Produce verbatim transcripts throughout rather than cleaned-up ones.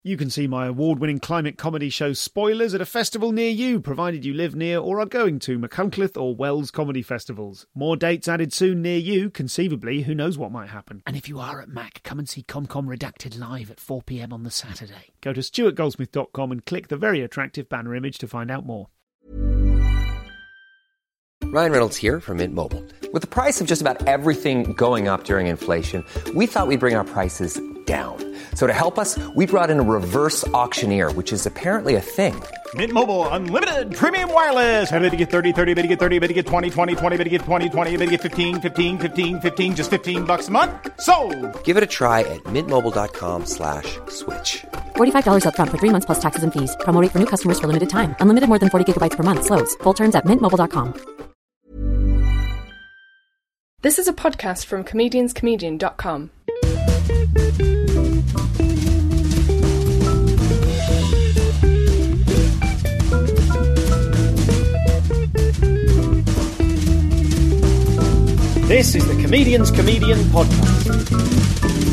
You can see my award-winning climate comedy show Spoilers at a festival near you, provided you live near or are going to Machynlleth or Wells comedy festivals. More dates added soon near you. Conceivably, who knows what might happen. And if you are at Mac, come and see ComCom Redacted live at four p.m. on the Saturday. Go to stuart goldsmith dot com and click the very attractive banner image to find out more. Ryan Reynolds here from Mint Mobile. With the price of just about everything going up during inflation, we thought we'd bring our prices down. So to help us, we brought in a reverse auctioneer, which is apparently a thing. Mint Mobile Unlimited Premium Wireless. How to get thirty, thirty, how to get thirty, how to get twenty, twenty, twenty, how to get twenty, twenty, how to get fifteen, fifteen, fifteen, fifteen, just fifteen bucks a month? Sold! Give it a try at mintmobile.com slash switch. forty-five dollars up front for three months plus taxes and fees. Promo rate for new customers for limited time. Unlimited more than forty gigabytes per month. Slows full terms at mint mobile dot com. This is a podcast from comedians comedian dot com. This is the Comedians Comedian Podcast.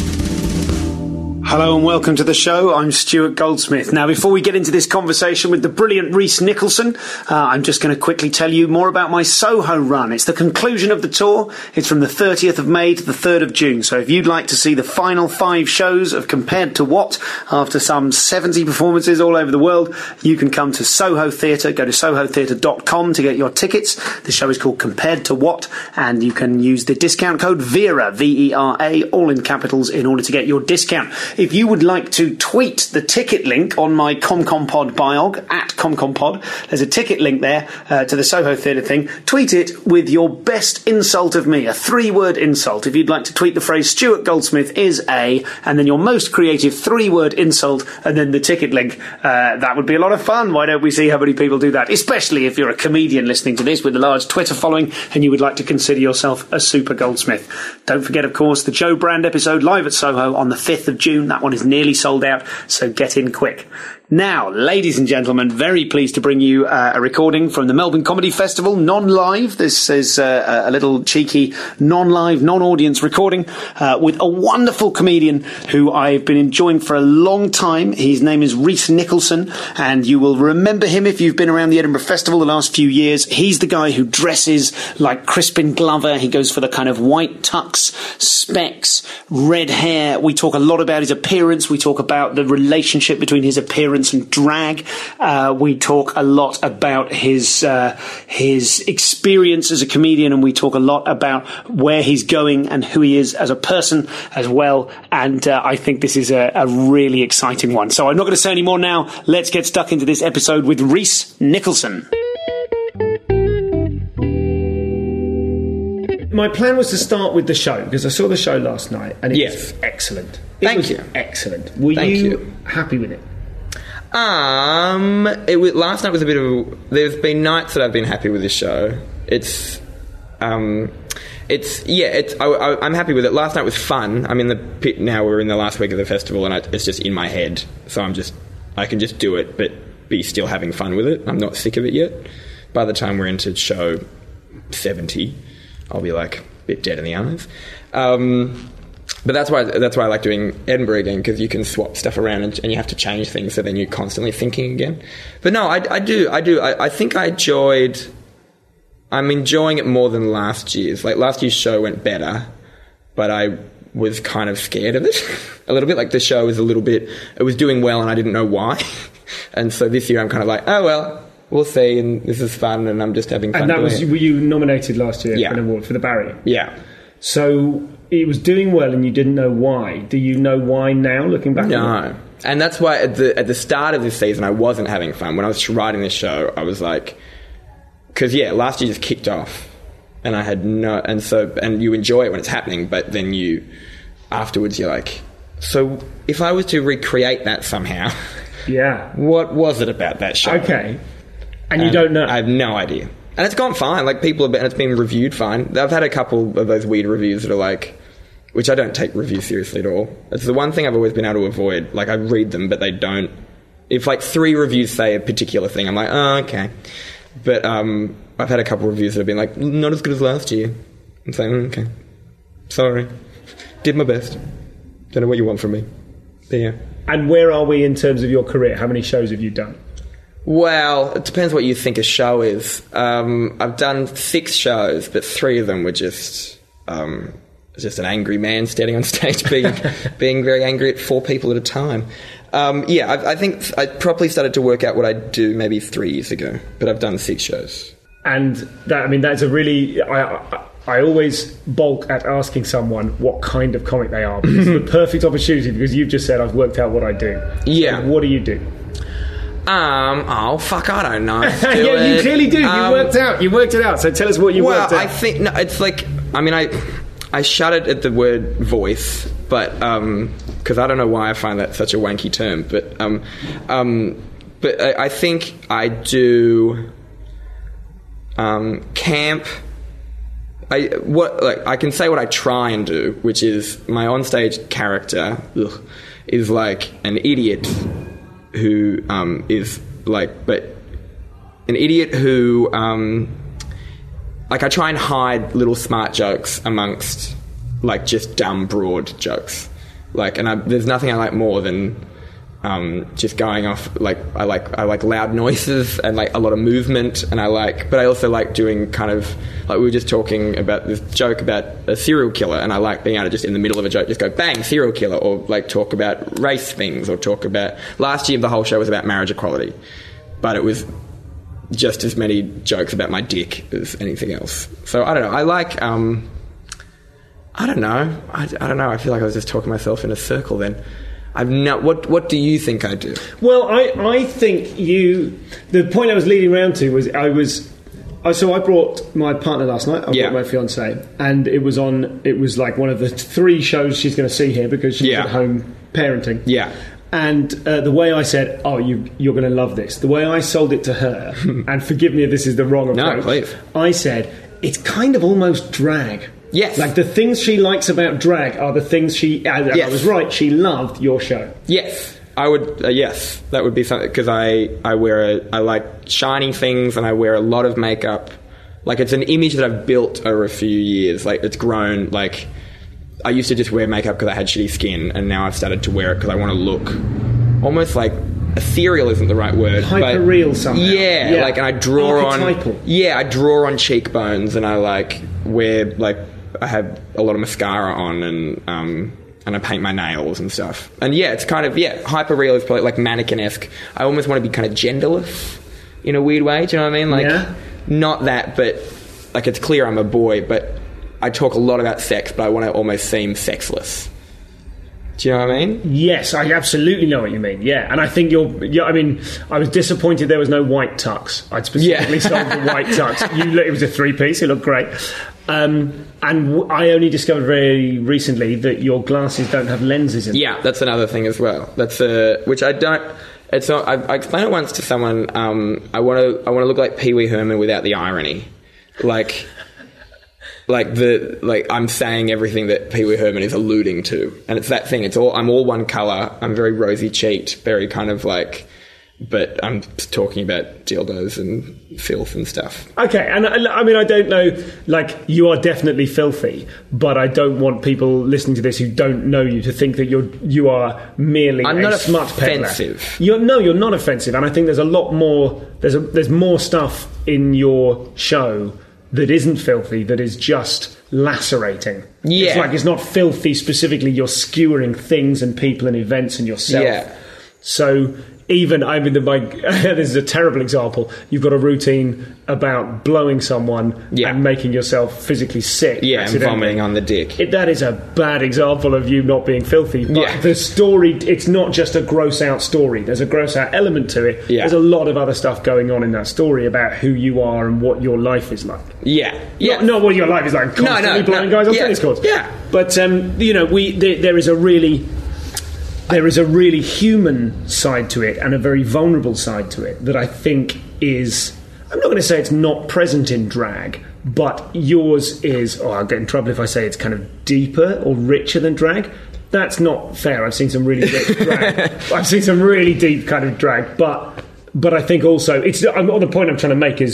Hello and welcome to the show. I'm Stuart Goldsmith. Now, before we get into this conversation with the brilliant Rhys Nicholson, uh, I'm just going to quickly tell you more about my Soho run. It's the conclusion of the tour. It's from the thirtieth of May to the third of June. So if you'd like to see the final five shows of Compared to What, after some seventy performances all over the world, you can come to Soho Theatre. Go to soho theatre dot com to get your tickets. The show is called Compared to What, and you can use the discount code VERA, V E R A, all in capitals, in order to get your discount. If you would like to tweet the ticket link on my ComComPod biog, at ComComPod, there's a ticket link there uh, to the Soho Theatre thing. Tweet it with your best insult of me, a three-word insult. If you'd like to tweet the phrase Stuart Goldsmith is a, and then your most creative three-word insult, and then the ticket link, uh, that would be a lot of fun. Why don't we see how many people do that? Especially if you're a comedian listening to this with a large Twitter following and you would like to consider yourself a super Goldsmith. Don't forget, of course, the Joe Brand episode live at Soho on the fifth of June. That one is nearly sold out, so get in quick. Now, ladies and gentlemen, very pleased to bring you uh, a recording from the Melbourne Comedy Festival, non-live. This is uh, a little cheeky non-live, non-audience recording uh, with a wonderful comedian who I've been enjoying for a long time. His name is Rhys Nicholson, and you will remember him if you've been around the Edinburgh Festival the last few years. He's the guy who dresses like Crispin Glover. He goes for the kind of white tux, specs, red hair. We talk a lot about his appearance. We talk about the relationship between his appearance and drag. Uh, we talk a lot about his uh, his experience as a comedian, and we talk a lot about where he's going and who he is as a person as well. And uh, I think this is a, a really exciting one. So I'm not going to say any more now. Let's get stuck into this episode with Rhys Nicholson. My plan was to start with the show because I saw the show last night and it yes. was excellent. It Thank was you. Excellent. Were Thank you, you happy with it? Um, it was, last night was a bit of a, there's been nights that I've been happy with this show. It's, um, it's, yeah, it's, I, I, I'm happy with it. Last night was fun. I'm in the pit now, we're in the last week of the festival and I, it's just in my head. So I'm just, I can just do it, but be still having fun with it. I'm not sick of it yet. By the time we're into show seventy, I'll be like a bit dead in the eyes. Um, But that's why that's why I like doing Edinburgh again, because you can swap stuff around and, and you have to change things, so then you're constantly thinking again. But no, I, I do, I do. I, I think I enjoyed. I'm enjoying it more than last year's. Like last year's show went better, but I was kind of scared of it a little bit. Like the show was a little bit. It was doing well, and I didn't know why. And so this year I'm kind of like, oh well, we'll see, and this is fun, and I'm just having fun. And that doing was it. Were you nominated last year Yeah. for an award for the Barry? Yeah. So it was doing well and you didn't know why. Do you know why now, looking back? No. on it? And that's why at the at the start of this season I wasn't having fun. When I was writing this show, I was like... Because, yeah, last year just kicked off. And I had no... And so... And you enjoy it when it's happening, but then you... Afterwards, you're like... So if I was to recreate that somehow... Yeah. What was it about that show? Okay. And you don't know? I have no idea. And it's gone fine. Like, people have been... It's been reviewed fine. I've had a couple of those weird reviews that are like... Which I don't take reviews seriously at all. It's the one thing I've always been able to avoid. Like, I read them, but they don't... If, like, three reviews say a particular thing, I'm like, oh, okay. But um, I've had a couple of reviews that have been like, not as good as last year. I'm saying, mm, okay. Sorry. Did my best. Don't know what you want from me. But yeah. And where are we in terms of your career? How many shows have you done? Well, it depends what you think a show is. Um, I've done six shows, but three of them were just um, just an angry man standing on stage being being very angry at four people at a time. Um, yeah, I, I think I properly started to work out what I do maybe three years ago, but I've done six shows. And that, I mean, that's a really... I, I, I always balk at asking someone what kind of comic they are. But it's the perfect opportunity because you've just said, I've worked out what I do. Yeah. So what do you do? Um. Oh fuck! I don't know. Do yeah, it. you clearly do. Um, you worked out. You worked it out. So tell us what you well, worked out. I think no, it's like. I mean, I I shuddered at the word voice, but um, because I don't know why I find that such a wanky term, but um, um, but I, I think I do um camp. I what like I can say what I try and do, which is my onstage character ugh, is like an idiot. Who um, is like, but an idiot who, um, like, I try and hide little smart jokes amongst, like, just dumb, broad jokes. Like, and I, there's nothing I like more than um, just going off. Like, I like I like loud noises and like a lot of movement, and I like, but I also like doing kind of like we were just talking about this joke about a serial killer, and I like being able to just in the middle of a joke just go bang serial killer, or like talk about race things, or talk about. Last year the whole show was about marriage equality, but it was just as many jokes about my dick as anything else. So I don't know. I like. Um, I don't know. I, I don't know. I feel like I was just talking myself in a circle then. I've not. What What do you think I do? Well, I, I think you. The point I was leading around to was I was. So I brought my partner last night. I yeah. brought my fiancée, and it was on. It was like one of the three shows she's going to see here because she's yeah. at home parenting. Yeah. And uh, the way I said, "Oh, you you're going to love this," the way I sold it to her, and forgive me if this is the wrong approach. No, please. I said it's kind of almost drag. Yes. Like the things she likes about drag are the things she. And yes. I was right. She loved your show. Yes, I would. Uh, yes, that would be something because I I wear a I like shiny things and I wear a lot of makeup. Like it's an image that I've built over a few years. Like it's grown. Like I used to just wear makeup because I had shitty skin, and now I've started to wear it because I want to look almost like. Ethereal isn't the right word. Hyper real somehow. Yeah, yeah, like and I draw Archetypal. on. Yeah, I draw on cheekbones, and I like wear like I have a lot of mascara on, and um and I paint my nails and stuff. And yeah, it's kind of yeah, hyper real is probably like mannequin-esque. I almost want to be kind of genderless in a weird way. Do you know what I mean? Like yeah. not that, but like it's clear I'm a boy, but I talk a lot about sex, but I want to almost seem sexless. Do you know what I mean? Yes, I absolutely know what you mean. Yeah, and I think you're. Yeah, I mean, I was disappointed there was no white tux. I'd specifically sold the white tux. You, it was a three piece. It looked great. Um, and w- I only discovered very recently that your glasses don't have lenses in them. Yeah, that's another thing as well. That's a which I don't. It's not. I, I explained it once to someone. Um, I want to. I want to look like Pee Wee Herman without the irony, like. Like the like, I'm saying everything that Pee Wee Herman is alluding to, and it's that thing. It's all I'm all one color. I'm very rosy cheeked, very kind of like, but I'm talking about dildos and filth and stuff. Okay, and I, I mean, I don't know. Like, you are definitely filthy, but I don't want people listening to this who don't know you to think that you're you are merely I'm a not smut peddler. offensive. You're no, you're not offensive, and I think there's a lot more. There's a, there's more stuff in your show. That isn't filthy, that is just lacerating. Yeah. It's like it's not filthy specifically, you're skewering things and people and events and yourself. Yeah. So even, I mean, the, my, this is a terrible example. You've got a routine about blowing someone yeah. and making yourself physically sick. Yeah, and vomiting on the dick. It, that is a bad example of you not being filthy. But yeah. the story, it's not just a gross out story. There's a gross out element to it. Yeah. There's a lot of other stuff going on in that story about who you are and what your life is like. Yeah. yeah. Not, not what your life is like, constantly no, no, blowing no. guys on yeah. tennis courts. Yeah. But, um, you know, we there, there is a really... There is a really human side to it and a very vulnerable side to it that I think is... I'm not going to say it's not present in drag, but yours is... Oh, I'll get in trouble if I say it's kind of deeper or richer than drag. That's not fair. I've seen some really rich drag. I've seen some really deep kind of drag. But but I think also... it's. I'm, the point I'm trying to make is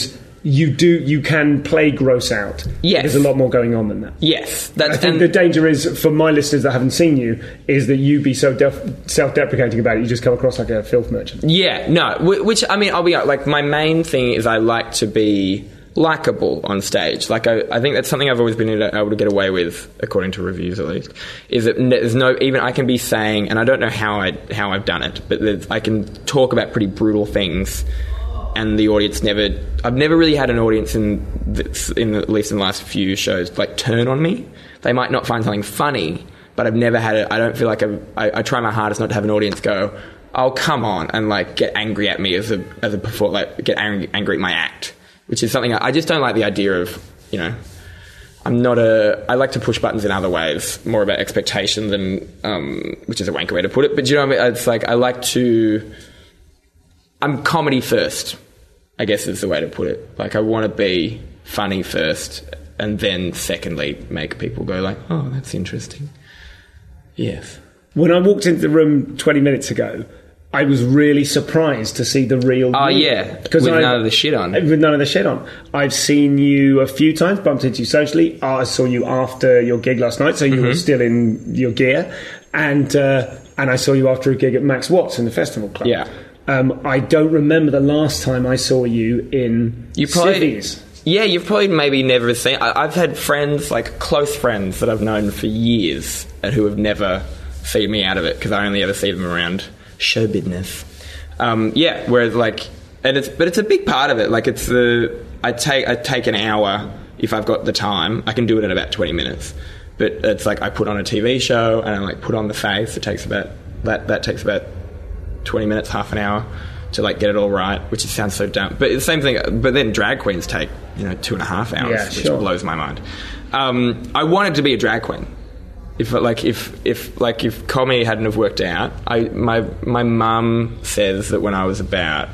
you do you can play gross out. Yes. There's a lot more going on than that. Yes. That's, I think and the danger is, for my listeners that haven't seen you, is that you be so def- self-deprecating about it, you just come across like a filth merchant. Yeah, no, which, I mean, I'll be honest, like, my main thing is I like to be likeable on stage. Like, I, I think that's something I've always been able to get away with, according to reviews at least, is that there's no, even I can be saying, and I don't know how, I, how I've done it, but I can talk about pretty brutal things, and the audience never, I've never really had an audience in, this, in at least in the last few shows, like, turn on me. They might not find something funny, but I've never had it, I don't feel like I've, I, I try my hardest not to have an audience go, oh, come on, and, like, get angry at me as a, as a performer, like, get angry, angry at my act, which is something I, I just don't like the idea of, you know, I'm not a, I like to push buttons in other ways, more about expectation than, um, which is a wanker way to put it, but you know what I mean? It's like, I like to, I'm comedy first, I guess is the way to put it. Like, I want to be funny first, and then secondly make people go like, oh, that's interesting. Yes. When I walked into the room twenty minutes ago, I was really surprised to see the real Oh you. yeah, with I, none of the shit on. With none of the shit on. I've seen you a few times, bumped into you socially. I saw you after your gig last night, so you mm-hmm. were still in your gear. And uh, and I saw you after a gig at Max Watts in the Festival Club. Yeah. Um, I don't remember the last time I saw you in you probably, cities. Yeah, you've probably maybe never seen... I, I've had friends, like close friends that I've known for years and who have never seen me out of it because I only ever see them around show business. Um, yeah, whereas like... and it's But it's a big part of it. Like it's the... I take, I take an hour if I've got the time. I can do it in about twenty minutes. But it's like I put on a T V show and I like put on the face. It takes about... That, that takes about... twenty minutes, half an hour to like get it all right, which sounds so dumb. But the same thing, but then drag queens take, you know, two and a half hours, yeah, which sure. blows my mind. Um, I wanted to be a drag queen. If like if if like if comedy hadn't have worked out, I my my mum says that when I was about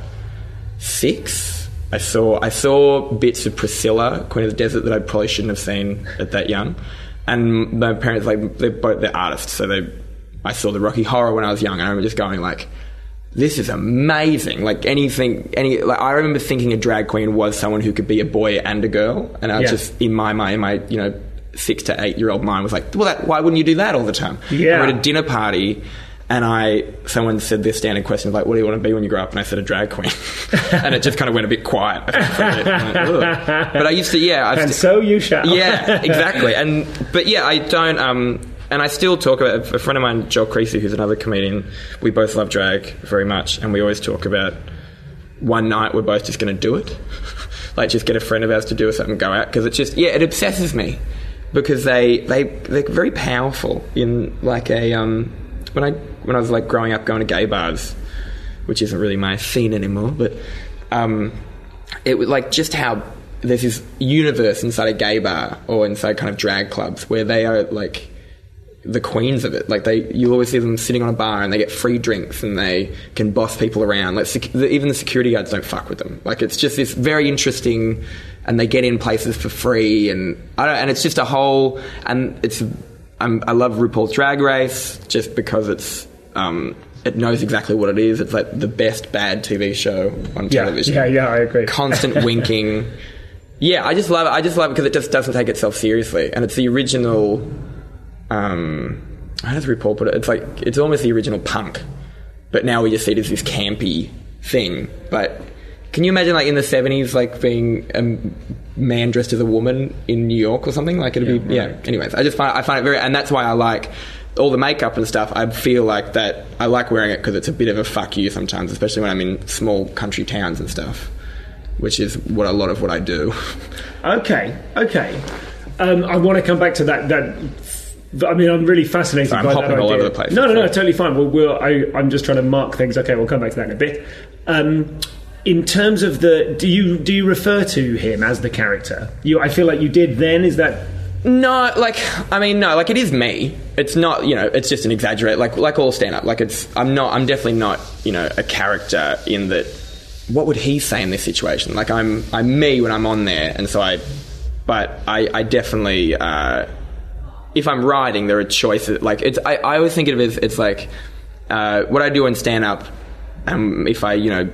six, I saw I saw bits of Priscilla, Queen of the Desert, that I probably shouldn't have seen at that young. And my parents, like, they're both they're artists, so they I saw the Rocky Horror when I was young, and I remember just going like, this is amazing. Like anything, any, like I remember thinking a drag queen was someone who could be a boy and a girl. And I yeah. just, in my mind, in my, you know, six to eight year old mind was like, well, that, why wouldn't you do that all the time? Yeah. We were at a dinner party and I, someone said this standard question like, what do you want to be when you grow up? And I said a drag queen. And it just kind of went a bit quiet. Like, but I used to, yeah. I and st- so you shall. Yeah, exactly. And, but yeah, I don't, um, and I still talk about, a friend of mine, Joel Creasy, who's another comedian, we both love drag very much, and we always talk about one night we're both just going to do it. Like, just get a friend of ours to do something and go out, because it's just, yeah, it obsesses me, because they, they, they're very powerful in, like, a, um, when I, when I was, like, growing up going to gay bars, which isn't really my scene anymore, but, um, it was, like, just how there's this universe inside a gay bar, or inside kind of drag clubs, where they are, like, the queens of it. Like they, you always see them sitting on a bar and they get free drinks and they can boss people around. Like sec- the, even the security guards don't fuck with them. Like it's just this very interesting, and they get in places for free, and I don't. And it's just a whole. And it's. I'm, I love RuPaul's Drag Race just because it's. Um, it knows exactly what it is. It's like the best bad T V show on yeah, television. Yeah, yeah, I agree. Constant winking. Yeah, I just love it. I just love it because it just doesn't take itself seriously, and it's the original. Um, how does RuPaul put it? It's like it's almost the original punk, but now we just see it as this campy thing. But can you imagine, like in the seventies, like being a man dressed as a woman in New York or something? Like it'd yeah, be, right. yeah. Anyways, I just find I find it very, and that's why I like all the makeup and stuff. I feel like that I like wearing it because it's a bit of a fuck you sometimes, especially when I'm in small country towns and stuff, which is what a lot of what I do. Okay, okay. Um, I want to come back to that. That. I mean, I'm really fascinated Sorry, by I'm that hopping idea. all over the place. No, no, no, totally fine. We'll, we'll, I, I'm just trying to mark things. Okay, we'll come back to that in a bit. Um, in terms of the, do you do you refer to him as the character? You, I feel like you did then. Is that? No, like I mean, no, like it is me. It's not, you know, it's just an exaggerate, like like all stand up. Like it's, I'm not, I'm definitely not, you know, a character in that. What would he say in this situation? Like I'm, I'm me when I'm on there, and so I, but I, I definitely. Uh, If I'm writing, there are choices. Like it's, I, I always think of it as it's like uh, what I do in stand-up. Um, if I, you know,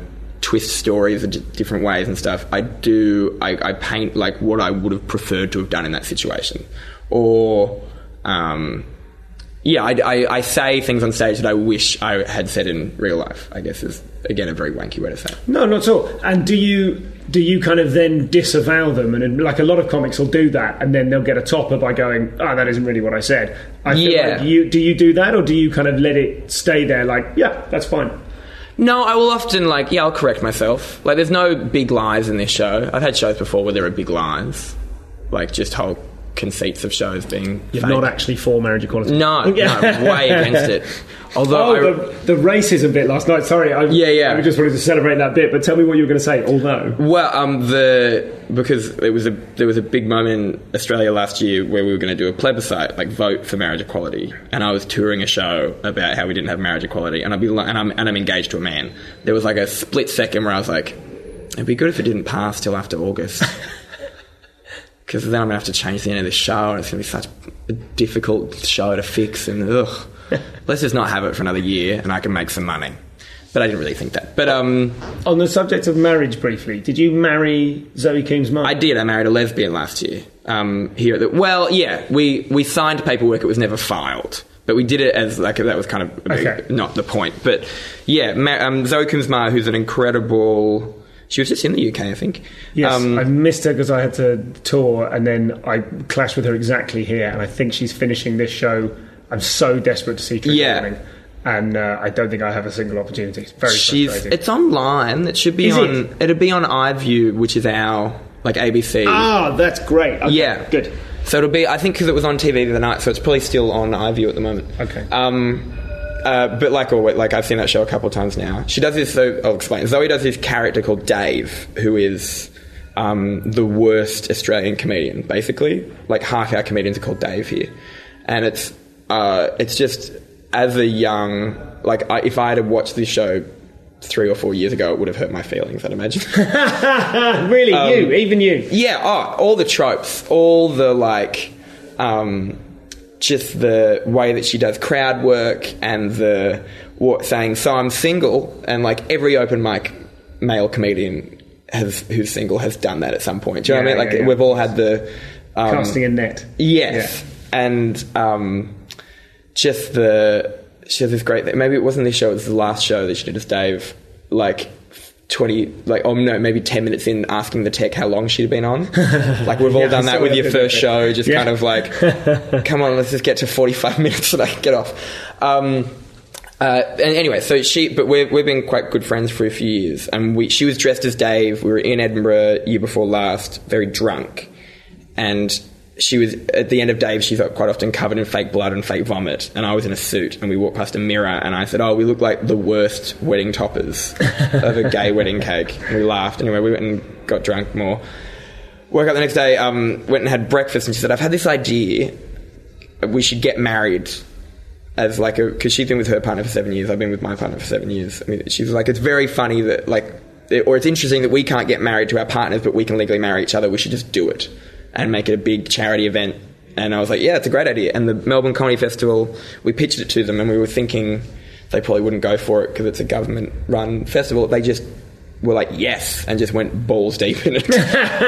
twist stories in d- different ways and stuff, I do, I, I paint like what I would have preferred to have done in that situation. Or, um, yeah, I, I, I say things on stage that I wish I had said in real life, I guess is, again, a very wanky way to say it. No, not at all. And do you do you kind of then disavow them? And like a lot of comics will do that, and then they'll get a topper by going, oh, that isn't really what I said. I feel yeah. like you, do you do that, or do you kind of let it stay there like, yeah, that's fine? No, I will often, like, yeah, I'll correct myself. Like, there's no big lies in this show. I've had shows before where there are big lies. Like, just whole conceits of shows being You're fake. not actually for marriage equality. No, no, way against it. Although oh, I, the, the racism bit last night. Sorry, I, yeah, yeah. I just wanted to celebrate that bit. But tell me what you were going to say. Although, well, um, the because it was a there was a big moment in Australia last year where we were going to do a plebiscite, like vote for marriage equality, and I was touring a show about how we didn't have marriage equality, and I'd be like, and I'm and I'm engaged to a man. There was like a split second where I was like, it'd be good if it didn't pass till after August. Because then I'm going to have to change the end of the show, and it's going to be such a difficult show to fix, and ugh. Let's just not have it for another year, and I can make some money. But I didn't really think that. But um, on the subject of marriage, briefly, did you marry Zoe Coombs' mum? I did. I married a lesbian last year. Um, here at the, well, yeah, we, we signed paperwork. It was never filed. But we did it as, like, that was kind of a big, okay. not the point. But, yeah, Ma- um, Zoe Coombs' mum, who's an incredible... She was just in the U K, I think. Yes, um, I missed her because I had to tour, and then I clashed with her exactly here, and I think she's finishing this show. I'm so desperate to see Trigger yeah. Warning, and uh, I don't think I have a single opportunity. It's very she's, frustrating. It's online. It should be is on... It? It'll be on iView, which is our, like, A B C. Ah, that's great. Okay, yeah. good. So it'll be... I think because it was on T V the other night, so it's probably still on iView at the moment. Okay. Um... Uh, but like always, like I've seen that show a couple of times now. She does this, so I'll explain. Zoe does this character called Dave, who is um, the worst Australian comedian, basically. Like half our comedians are called Dave here. And it's uh, it's just, as a young... Like, I, if I had watched this show three or four years ago, it would have hurt my feelings, I'd imagine. Really? um, you? Even you? Yeah, oh, all the tropes. All the, like... Um, just the way that she does crowd work and the what, saying, so I'm single, and like every open mic male comedian has who's single has done that at some point. Do you yeah, know what I mean? Like yeah, yeah. we've all had the... Um, casting a net. Yes. Yeah. And um, just the... She has this great thing. Maybe it wasn't this show, it was the last show that she did as Dave. Like... twenty, like, oh no, maybe ten minutes in, asking the tech how long she'd been on. Like, we've all yeah, done that with your first show, just yeah. kind of like, come on, let's just get to forty-five minutes so I can get off. Um, uh, and anyway, so she, but we've, we've been quite good friends for a few years, and we, she was dressed as Dave. We were in Edinburgh year before last, very drunk, and she was, at the end of Dave, she's quite often covered in fake blood and fake vomit, and I was in a suit, and we walked past a mirror, and I said, oh, we look like the worst wedding toppers of a gay wedding cake. And we laughed. Anyway, we went and got drunk more. Woke up the next day, um, went and had breakfast, and she said, I've had this idea, we should get married as like a... Because she's been with her partner for seven years, I've been with my partner for seven years. I mean, she was like, it's very funny that, like... Or it's interesting that we can't get married to our partners, but we can legally marry each other. We should just do it and make it a big charity event. And I was like, yeah, it's a great idea. And the Melbourne Comedy Festival, we pitched it to them, and we were thinking they probably wouldn't go for it because it's a government-run festival. They just were like, yes, and just went balls deep in it.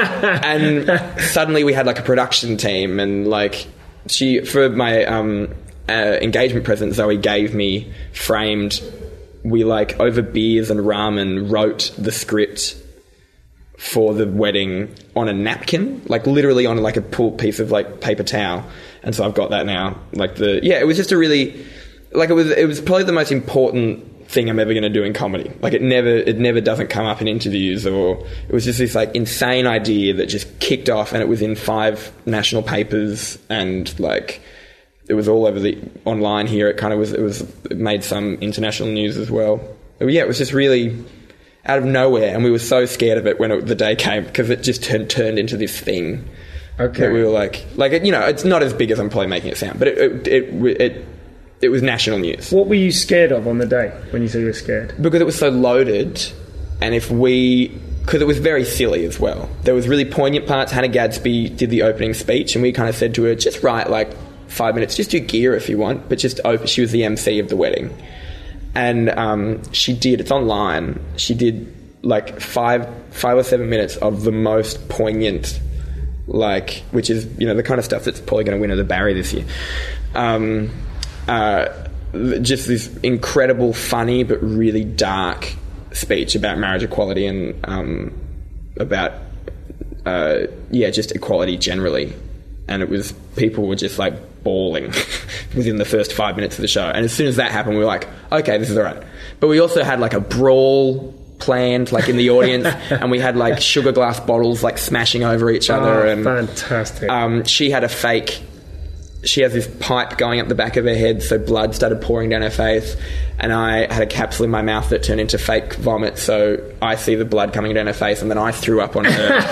And suddenly we had like a production team, and like she, for my um, uh, engagement present, Zoe gave me framed, we like over beers and ramen wrote the script for the wedding on a napkin, like literally on like a pulled piece of like paper towel. And so I've got that now. Like the, yeah, it was just a really, like it was, it was probably the most important thing I'm ever going to do in comedy. Like it never, it never doesn't come up in interviews, or it was just this like insane idea that just kicked off, and it was in five national papers, and like it was all over the online here. It kind of was, it was, it made some international news as well. But yeah, it was just really out of nowhere, and we were so scared of it when it, the day came, because it just turned turned into this thing. Okay. That we were like, like you know, it's not as big as I'm probably making it sound, but it it it it, it was national news. What were you scared of on the day when you said you were scared? Because it was so loaded, and if we, because it was very silly as well. There was really poignant parts. Hannah Gadsby did the opening speech, and we kind of said to her, just write like five minutes, just do gear if you want, but just open. She was the M C of the wedding. And um, she did, it's online, she did like five five or seven minutes of the most poignant, like, which is, you know, the kind of stuff that's probably going to win her the Barry this year. Um, uh, just this incredible, funny but really dark speech about marriage equality and um, about uh, yeah, just equality generally. And it was, people were just like bawling within the first five minutes of the show. And as soon as that happened, we were like, okay, this is all right. But we also had like a brawl planned, like in the audience, and we had like sugar glass bottles like smashing over each other. Oh, and fantastic. Um, she had a fake, she has this pipe going up the back of her head, so blood started pouring down her face. And I had a capsule in my mouth that turned into fake vomit, so I see the blood coming down her face, and then I threw up on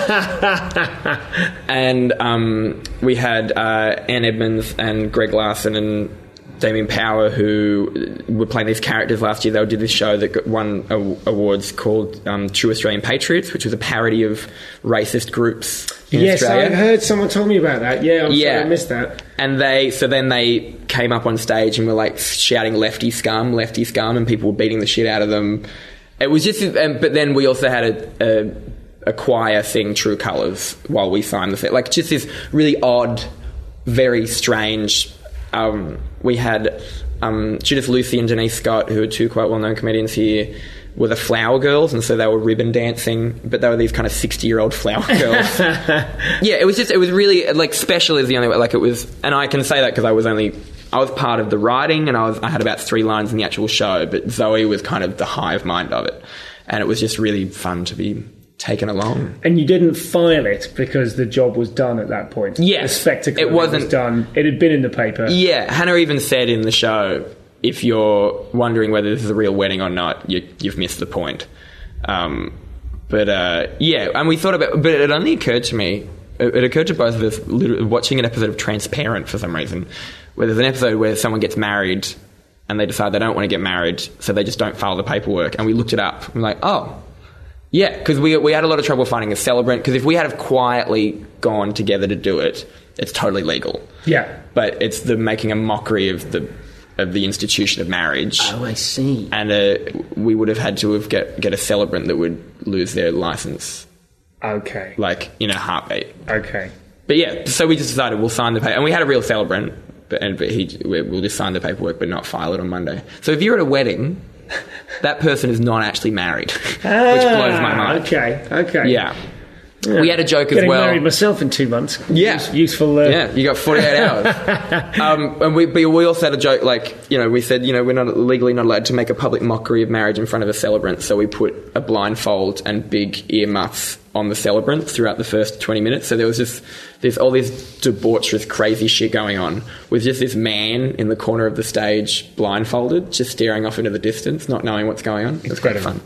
her. And um, we had uh, Ann Edmonds and Greg Larson and Damien Power, who were playing these characters last year. They did this show that got won awards called um, True Australian Patriots, which was a parody of racist groups in yes, Australia. I've heard someone told me about that. Yeah, I'm yeah. sorry I missed that. And they, so then they came up on stage and were like shouting "lefty scum, lefty scum," and people were beating the shit out of them. It was just, um, but then we also had a, a, a choir sing True Colours while we signed the set. Like just this really odd, very strange. Um, we had um, Judith Lucy and Denise Scott, who are two quite well-known comedians here, were the Flower Girls, and so they were ribbon dancing, but they were these kind of sixty-year-old flower girls. Yeah, it was just, it was really, like, special is the only way, like, it was, and I can say that because I was only, I was part of the writing, and I was, I had about three lines in the actual show, but Zoe was kind of the hive mind of it, and it was just really fun to be taken along. And you didn't file it because the job was done at that point? Yeah. The spectacle it wasn't, was done. It had been in the paper. Yeah, Hannah even said in the show, if you're wondering whether this is a real wedding or not, you, you've missed the point. Um, but, uh, yeah, and we thought about, but it only occurred to me, it, it occurred to both of us watching an episode of Transparent for some reason, where there's an episode where someone gets married and they decide they don't want to get married, so they just don't file the paperwork. And we looked it up. We're like, oh, yeah, because we, we had a lot of trouble finding a celebrant, because if we had have quietly gone together to do it, it's totally legal. Yeah. But it's the making a mockery of the of the institution of marriage. Oh, I see. And uh, we would have had to have get, get a celebrant that would lose their licence. Okay. Like, in a heartbeat. Okay. But yeah, so we just decided we'll sign the paper. And we had a real celebrant, but, and, but he, we'll just sign the paperwork but not file it on Monday. So if you're at a wedding, that person is not actually married, ah, which blows my mind. Okay, okay. Yeah. Yeah. We had a joke Getting as well. Getting married myself in two months. Yeah. Use, useful. Uh... Yeah, you got forty-eight hours. um, and we, but we also had a joke, like, you know, we said, you know, we're not legally not allowed to make a public mockery of marriage in front of a celebrant, so we put a blindfold and big earmuffs on the celebrant throughout the first twenty minutes. So there was just there's all this debaucherous, crazy shit going on with just this man in the corner of the stage, blindfolded, just staring off into the distance, not knowing what's going on. It was quite fun.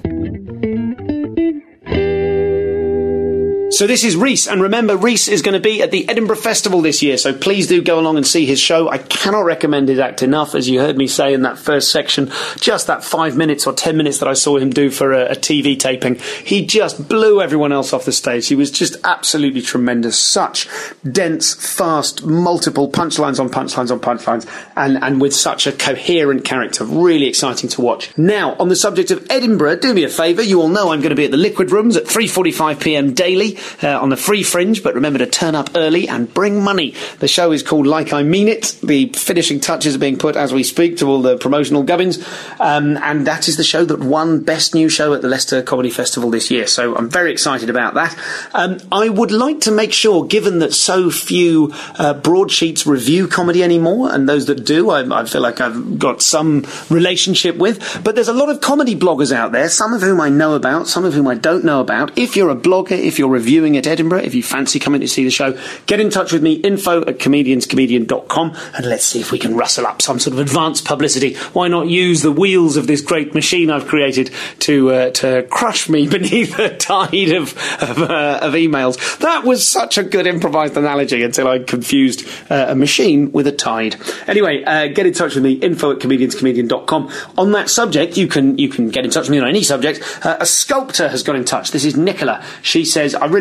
So this is Rhys, and remember, Rhys is going to be at the Edinburgh Festival this year, so please do go along and see his show. I cannot recommend his act enough, as you heard me say in that first section, just that five minutes or ten minutes that I saw him do for a, a T V taping. He just blew everyone else off the stage. He was just absolutely tremendous. Such dense, fast, multiple punchlines on punchlines on punchlines, and, and with such a coherent character. Really exciting to watch. Now, on the subject of Edinburgh, do me a favour. You all know I'm going to be at the Liquid Rooms at three forty-five p m daily. Uh, on the free fringe, but remember to turn up early and bring money. The show is called Like I Mean It. The finishing touches are being put as we speak to all the promotional gubbins, um, and that is the show that won Best New Show at the Leicester Comedy Festival this year, so I'm very excited about that. Um, I would like to make sure, given that so few uh, broadsheets review comedy anymore, and those that do, I, I feel like I've got some relationship with, but there's a lot of comedy bloggers out there, some of whom I know about, some of whom I don't know about. If you're a blogger, if you're reviewing at Edinburgh, if you fancy coming to see the show, get in touch with me, info at comedians comedian dot com, and let's see if we can rustle up some sort of advanced publicity. Why not use the wheels of this great machine I've created to uh, to crush me beneath a tide of of, uh, of emails? That was such a good improvised analogy until I confused uh, a machine with a tide. Anyway, uh, get in touch with me, info at comedians comedian dot com. On that subject, you can you can get in touch with me on any subject. Uh, a sculptor has got in touch. This is Nicola. She says, I really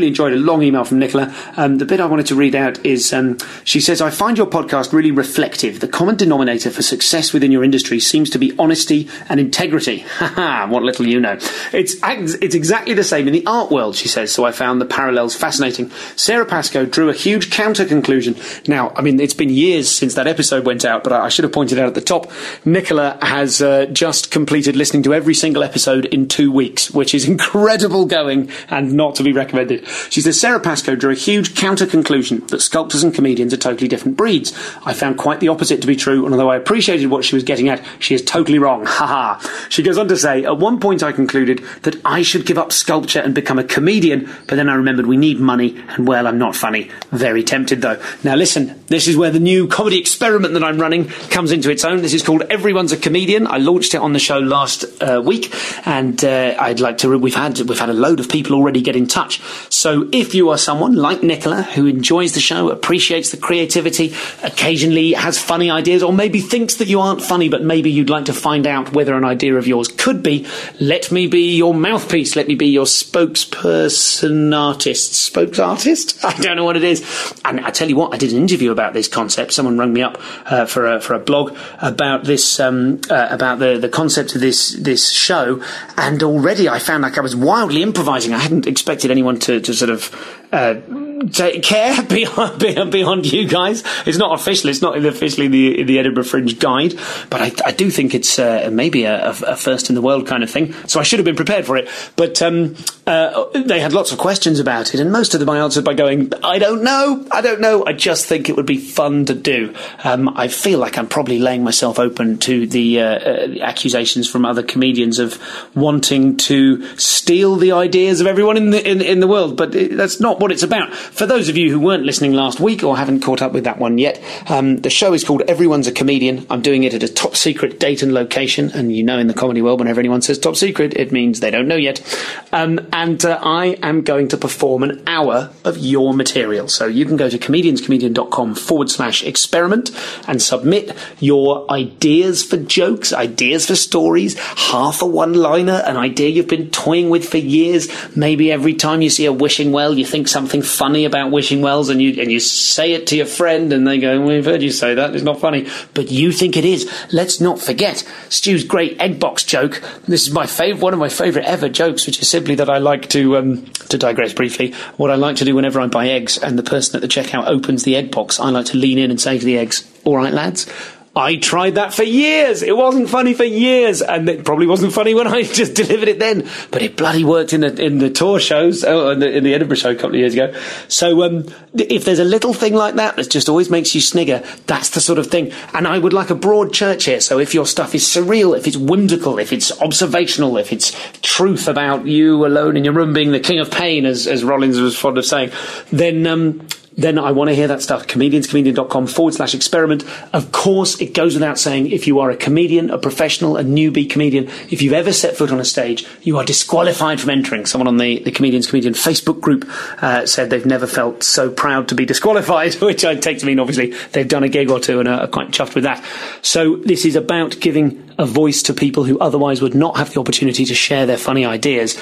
really enjoyed a long email from Nicola. Um, the bit I wanted to read out is, um, she says, I find your podcast really reflective. The common denominator for success within your industry seems to be honesty and integrity. Haha, what little you know. It's, it's exactly the same in the art world, she says, so I found the parallels fascinating. Sarah Pascoe drew a huge counter-conclusion. Now, I mean, it's been years since that episode went out, but I, I should have pointed out at the top, Nicola has uh, just completed listening to every single episode in two weeks, which is incredible going and not to be recommended. She says, Sarah Pascoe drew a huge counter-conclusion that sculptors and comedians are totally different breeds. I found quite the opposite to be true, and although I appreciated what she was getting at, she is totally wrong. Haha. She goes on to say, at one point I concluded that I should give up sculpture and become a comedian, but then I remembered we need money, and well, I'm not funny. Very tempted, though. Now listen, this is where the new comedy experiment that I'm running comes into its own. This is called Everyone's a Comedian. I launched it on the show last uh, week, and uh, I'd like to. We've had we've had a load of people already get in touch. So if you are someone like Nicola who enjoys the show, appreciates the creativity, occasionally has funny ideas, or maybe thinks that you aren't funny, but maybe you'd like to find out whether an idea of yours could be, let me be your mouthpiece. Let me be your spokesperson artist. Spokes artist? I don't know what it is. And I tell you what, I did an interview about this concept. Someone rang me up uh, for a for a blog about this um, uh, about the the concept of this this show, and already I found like I was wildly improvising. I hadn't expected anyone to to sort of uh, take care beyond, beyond beyond you guys. It's not official. It's not officially the in the Edinburgh Fringe Guide, but I, I do think it's uh, maybe a, a first in the world kind of thing. So I should have been prepared for it. But um, uh, they had lots of questions about it, and most of them I answered by going, I don't know, I don't know. I just think it would be fun to do. Um, I feel like I'm probably laying myself open to the uh, uh, accusations from other comedians of wanting to steal the ideas of everyone in the in, in the world, but it, that's not what it's about. For those of you who weren't listening last week or haven't caught up with that one yet, um, the show is called Everyone's a Comedian. I'm doing it at a top secret date and location, and you know in the comedy world whenever anyone says top secret, it means they don't know yet. Um, and uh, I am going to perform an hour of your material. So you can go to comedianscomedian.com forward slash experiment and submit your ideas for jokes, ideas for stories, half a one-liner, an idea you've been toying with for years. Maybe every time you see a wishing well, you think something funny about wishing wells, and you and you say it to your friend, and they go, we've heard you say that, it's not funny, but you think it is. Let's not forget Stu's great egg box joke. This is my favourite, one of my favourite ever jokes, which is simply that I like to, um, to digress briefly, what I like to do whenever I buy eggs and the person at the checkout opens the egg box, I like to lean in and say to the eggs, all right, lads, I tried that for years. It wasn't funny for years, and it probably wasn't funny when I just delivered it then. But it bloody worked in the in the tour shows, oh, in, the, in the Edinburgh show a couple of years ago. So um, if there's a little thing like that that just always makes you snigger, that's the sort of thing. And I would like a broad church here. So if your stuff is surreal, if it's whimsical, if it's observational, if it's truth about you alone in your room being the king of pain, as as Rollins was fond of saying, then. Um, then I want to hear that stuff. Comedianscomedian.com forward slash experiment. Of course, it goes without saying, if you are a comedian, a professional, a newbie comedian, if you've ever set foot on a stage, you are disqualified from entering. Someone on the, the Comedians Comedian Facebook group uh, said they've never felt so proud to be disqualified, which I take to mean, obviously, they've done a gig or two and are quite chuffed with that. So this is about giving a voice to people who otherwise would not have the opportunity to share their funny ideas.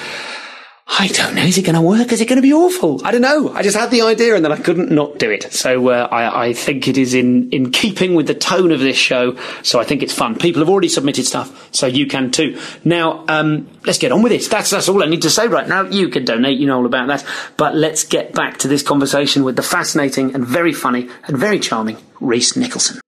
I don't know. Is it going to work? Is it going to be awful? I don't know. I just had the idea and then I couldn't not do it. So uh, I, I think it is in, in keeping with the tone of this show. So I think it's fun. People have already submitted stuff, so you can too. Now, um, let's get on with it. That's, that's all I need to say right now. You can donate. You know all about that. But let's get back to this conversation with the fascinating and very funny and very charming Rhys Nicholson.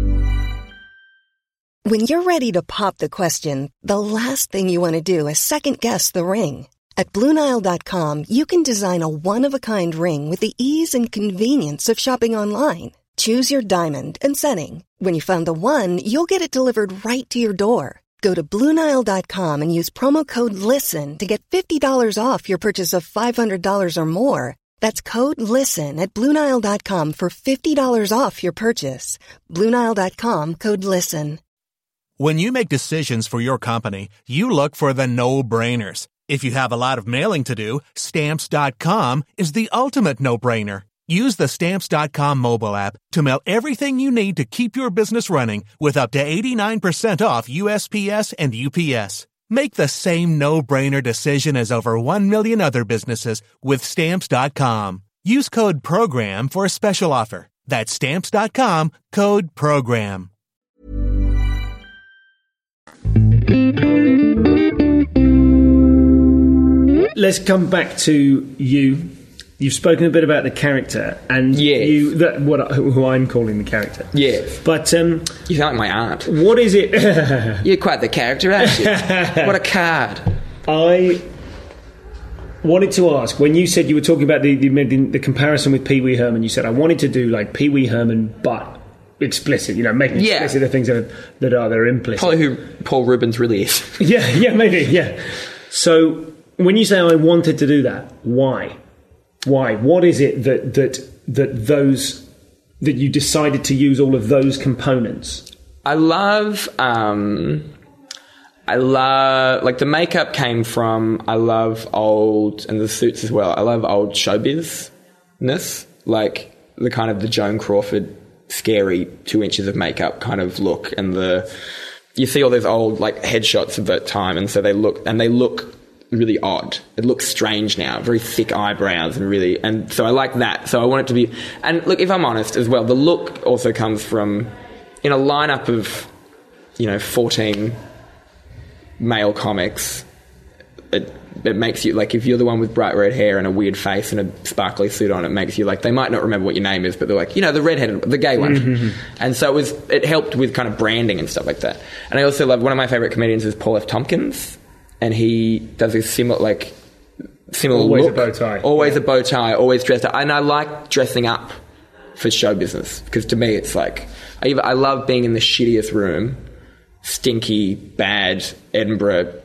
When you're ready to pop the question, the last thing you want to do is second-guess the ring. At Blue Nile dot com, you can design a one-of-a-kind ring with the ease and convenience of shopping online. Choose your diamond and setting. When you find the one, you'll get it delivered right to your door. Go to Blue Nile dot com and use promo code LISTEN to get fifty dollars off your purchase of five hundred dollars or more. That's code LISTEN at Blue Nile dot com for fifty dollars off your purchase. Blue Nile dot com, code LISTEN. When you make decisions for your company, you look for the no-brainers. If you have a lot of mailing to do, Stamps dot com is the ultimate no-brainer. Use the Stamps dot com mobile app to mail everything you need to keep your business running with up to eighty-nine percent off U S P S and U P S. Make the same no-brainer decision as over one million other businesses with Stamps dot com. Use code PROGRAM for a special offer. That's Stamps dot com, code PROGRAM. Let's come back to you. You've spoken a bit about the character, and yes. you that what who I'm calling the character. Yes, but um, you sound like my aunt. What is it? You're quite the character, aren't you? What a card! I wanted to ask, when you said you were talking about the the, the comparison with Pee Wee Herman, you said I wanted to do like Pee Wee Herman, but explicit. You know, making yeah. explicit the things that are, that are that are implicit. Probably who Paul Rubens really is. yeah, yeah, maybe, yeah. So when you say I wanted to do that, why? Why? What is it that that that those that you decided to use all of those components? I love, um, I love like the makeup came from. I love old and the suits as well. I love old showbizness, like the kind of the Joan Crawford scary two inches of makeup kind of look, and the you see all those old like headshots of that time, and so they look and they look. really odd. It looks strange now, very thick eyebrows and really, and so I like that. So I want it to be, and look, if I'm honest as well, the look also comes from, in a lineup of, you know, fourteen male comics, it, it makes you, like, if you're the one with bright red hair and a weird face and a sparkly suit on, it makes you, like, they might not remember what your name is, but they're like, you know, the redheaded, the gay one. Mm-hmm. And so it was, it helped with kind of branding and stuff like that. And I also love, one of my favourite comedians is Paul F. Tompkins. And he does a similar, like, similar always look. Always a bow tie. Always yeah. a bow tie, always dressed up. And I like dressing up for show business, because to me it's like, I, even, I love being in the shittiest room, stinky, bad Edinburgh,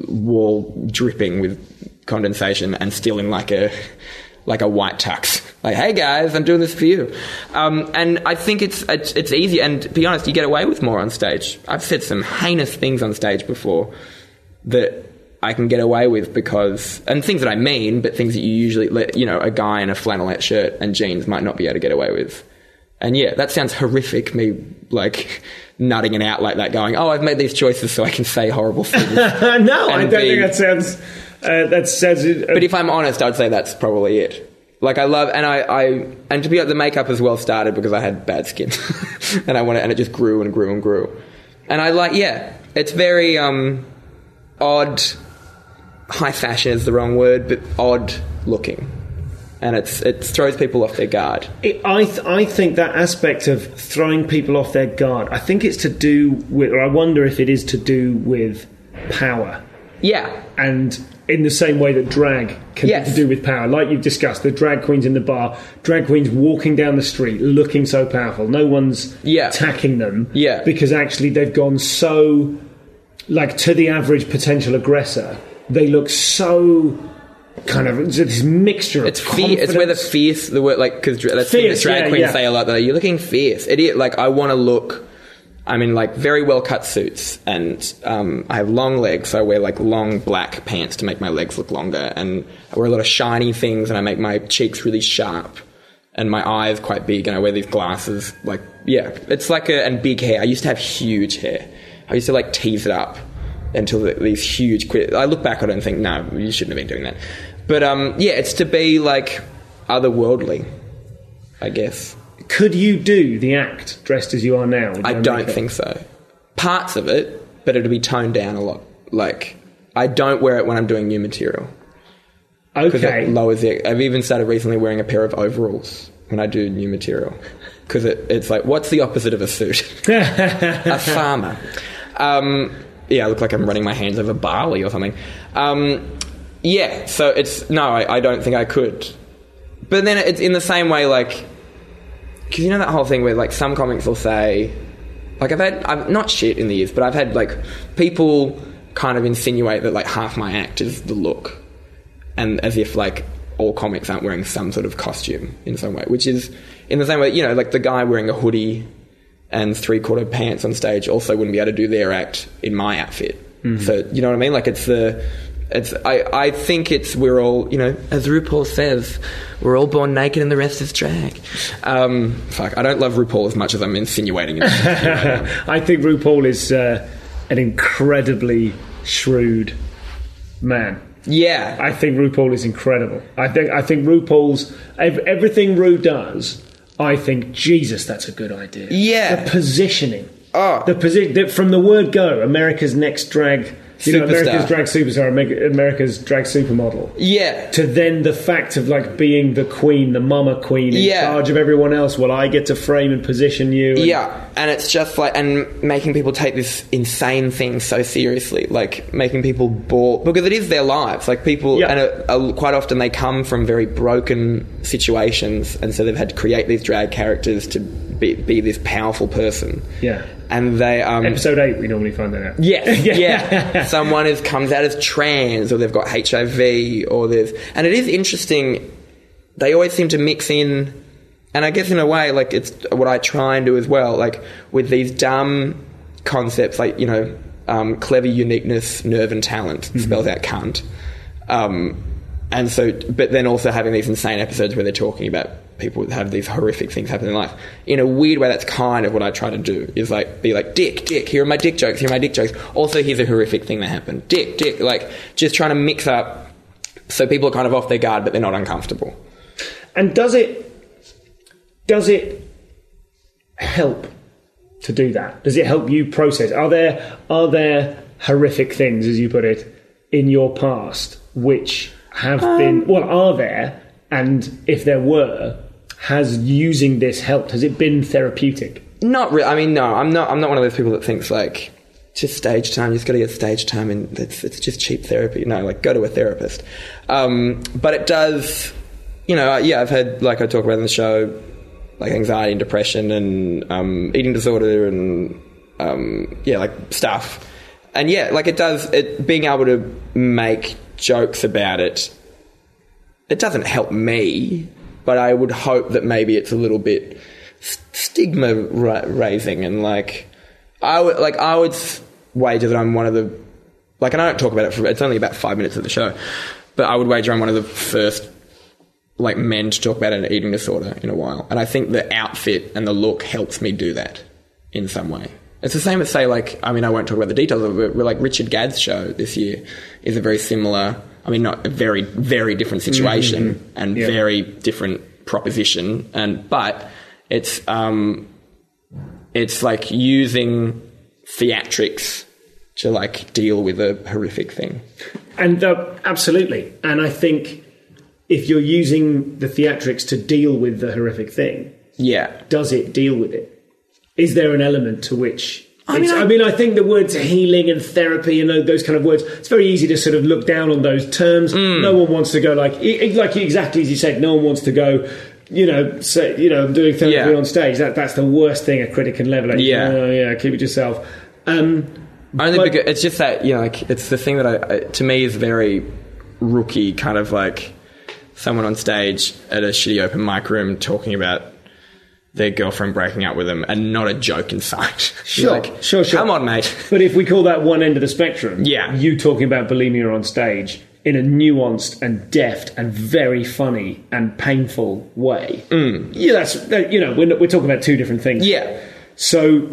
wall dripping with condensation, and still in like a, like a white tux. Like, hey guys, I'm doing this for you. Um, and I think it's, it's, it's easy, and to be honest, you get away with more on stage. I've said some heinous things on stage before that I can get away with because, and things that I mean, but things that you usually let, you know, a guy in a flannelette shirt and jeans might not be able to get away with. And yeah, that sounds horrific, me like nutting it out like that, going, oh, I've made these choices so I can say horrible things. no, I don't be, think that sounds, uh, that sounds... Uh, but if I'm honest, I'd say that's probably it. Like I love, and I, I and to be honest, the makeup as well started because I had bad skin. and I wanted, and it just grew and grew and grew. And I like, yeah, it's very, um... odd, high fashion is the wrong word, but odd looking, and it's it throws people off their guard. It, I th- I think that aspect of throwing people off their guard, I think it's to do with, or I wonder if it is to do with power. Yeah, and in the same way that drag can yes. be to do with power, like you've discussed, the drag queens in the bar, drag queens walking down the street looking so powerful, no one's yeah. attacking them, yeah, because actually they've gone so. Like, to the average potential aggressor, they look so kind of it's this mixture it's of fe- It's where the fierce, the word, like, because that's fierce, the drag yeah, queens yeah. say a lot, that you're looking fierce. Idiot, like, I want to look, I'm in, like, very well-cut suits, and um, I have long legs, so I wear, like, long black pants to make my legs look longer, and I wear a lot of shiny things, and I make my cheeks really sharp, and my eyes quite big, and I wear these glasses, like, yeah, it's like a, and big hair. I used to have huge hair. I used to, like, tease it up until the, these huge... Qu- I look back on it and think, no, you shouldn't have been doing that. But, um, yeah, it's to be, like, otherworldly, I guess. Could you do the act dressed as you are now? I don't makeup? think so. Parts of it, but it'll be toned down a lot. Like, I don't wear it when I'm doing new material. Okay. It lowers the... I've even started recently wearing a pair of overalls when I do new material. Because it, it's like, what's the opposite of a suit? A farmer. Um, yeah, I look like I'm running my hands over barley or something. Um, yeah, so it's... No, I, I don't think I could. But then it's in the same way, like... Because you know that whole thing where, like, some comics will say... Like, I've had... I've, not shit in the years, but I've had, like, people kind of insinuate that, like, half my act is the look. And as if, like, all comics aren't wearing some sort of costume in some way. Which is... In the same way, you know, like, the guy wearing a hoodie and three-quarter pants on stage also wouldn't be able to do their act in my outfit. Mm-hmm. So, you know what I mean? Like, it's the... It's. I, I think it's... We're all, you know, as RuPaul says, we're all born naked and the rest is drag. Um, fuck, I don't love RuPaul as much as I'm insinuating. I think RuPaul is uh, an incredibly shrewd man. Yeah, I think RuPaul is incredible. I think I think RuPaul's ev- everything Ru does. I think Jesus, that's a good idea. Yeah, the positioning. Oh, the position from the word go. America's next drag. You know, Superstar. America's drag superstar, America- America's drag supermodel. Yeah. To then the fact of like being the queen, the mama queen, in yeah. charge of everyone else, while I get to frame and position you. And yeah, and it's just like, and making people take this insane thing so seriously, like making people ball, because it is their lives. Like people, yeah. and it, uh, quite often they come from very broken situations, and so they've had to create these drag characters to be, be this powerful person. Yeah. And they um, episode eight, we normally find that out. Yeah, yeah. Someone is comes out as trans, or they've got H I V, or there's, and it is interesting. They always seem to mix in, and I guess in a way, like it's what I try and do as well. Like with these dumb concepts, like you know, um, clever uniqueness, nerve, and talent mm-hmm. spells out cunt. Um, and so, but then also having these insane episodes where they're talking about people that have these horrific things happen in life. In a weird way, that's kind of what I try to do, is like be like, dick, dick, here are my dick jokes, here are my dick jokes. Also, here's a horrific thing that happened. Dick, dick, like just trying to mix up so people are kind of off their guard, but they're not uncomfortable. And does it, does it help to do that? Does it help you process? Are there, are there horrific things, as you put it, in your past which have um, been, well, are there? And if there were, has using this helped? Has it been therapeutic? Not really. I mean, no. I'm not. I'm not one of those people that thinks like just stage time. You just got to get stage time, and it's it's just cheap therapy. No, like go to a therapist. Um, but it does. You know, yeah. I've had, like I talk about in the show, like anxiety and depression and um, eating disorder and um, yeah, like stuff. And yeah, like it does. It being able to make jokes about it. It doesn't help me, but I would hope that maybe it's a little bit stigma ra- raising, and like I would like I would wager that I'm one of the like, and I don't talk about it for it's only about five minutes of the show, but I would wager I'm one of the first like men to talk about an eating disorder in a while, and I think the outfit and the look helps me do that in some way. It's the same as say like I mean I won't talk about the details of it, but like Richard Gadd's show this year is a very similar. I mean, not a very, very different situation mm-hmm. and yeah. very different proposition, and but it's um, it's like using theatrics to like deal with a horrific thing. And uh, absolutely, and I think if you're using the theatrics to deal with the horrific thing, yeah, does it deal with it? Is there an element to which? I mean, I, I mean, I think the words healing and therapy and those kind of words, it's very easy to sort of look down on those terms. Mm. No one wants to go like, like exactly as you said, no one wants to go, you know, say, you know, doing therapy yeah. on stage. That That's the worst thing a critic can level at. Yeah. Oh, yeah, keep it yourself. Um, Only but, because it's just that, you know, like, it's the thing that I, I, to me is very rookie, kind of like someone on stage at a shitty open mic room talking about their girlfriend breaking up with them and not a joke in sight. Sure, like, sure, sure. Come on, mate. But if we call that one end of the spectrum, yeah. you talking about bulimia on stage in a nuanced and deft and very funny and painful way. Mm. Yeah, that's, that, you know, we're, not, we're talking about two different things. Yeah. So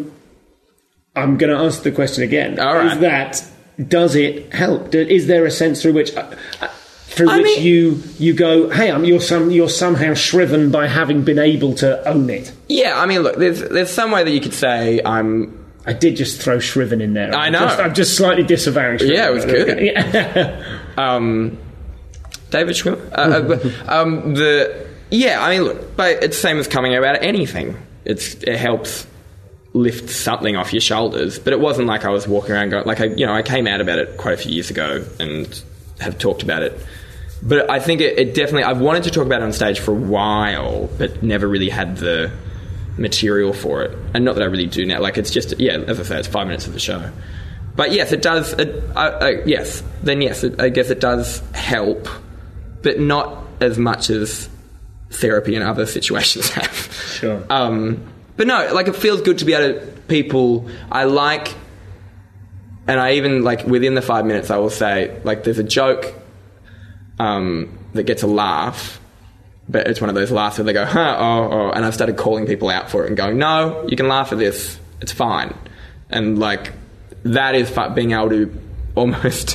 I'm going to ask the question again. All right. Is that, does it help? Is there a sense through which... Uh, Through I which mean, you you go, hey, I'm you're some you're somehow shriven by having been able to own it. Yeah, I mean, look, there's there's some way that you could say I'm. I did just throw shriven in there. I I'm know. Just, I'm just slightly disavowing shriven. Yeah, it was good. Okay. Yeah. um, David Schwimmer. Uh, um, the yeah, I mean, look, but it's the same as coming out about anything. It's it helps lift something off your shoulders. But it wasn't like I was walking around going like I you know I came out about it quite a few years ago and have talked about it. But I think it, it definitely... I've wanted to talk about it on stage for a while, but never really had the material for it. And not that I really do now. Like, it's just... Yeah, as I say, it's five minutes of the show. But yes, it does... It, I, I, yes. Then yes, it, I guess it does help, but not as much as therapy and other situations have. Sure. Um, but no, like, it feels good to be able to... People... I like... And I even, like, within the five minutes, I will say, like, there's a joke... Um, that gets a laugh, but it's one of those laughs where they go, huh, oh, oh, and I've started calling people out for it and going, no, you can laugh at this, it's fine. And, like, that is fu- being able to almost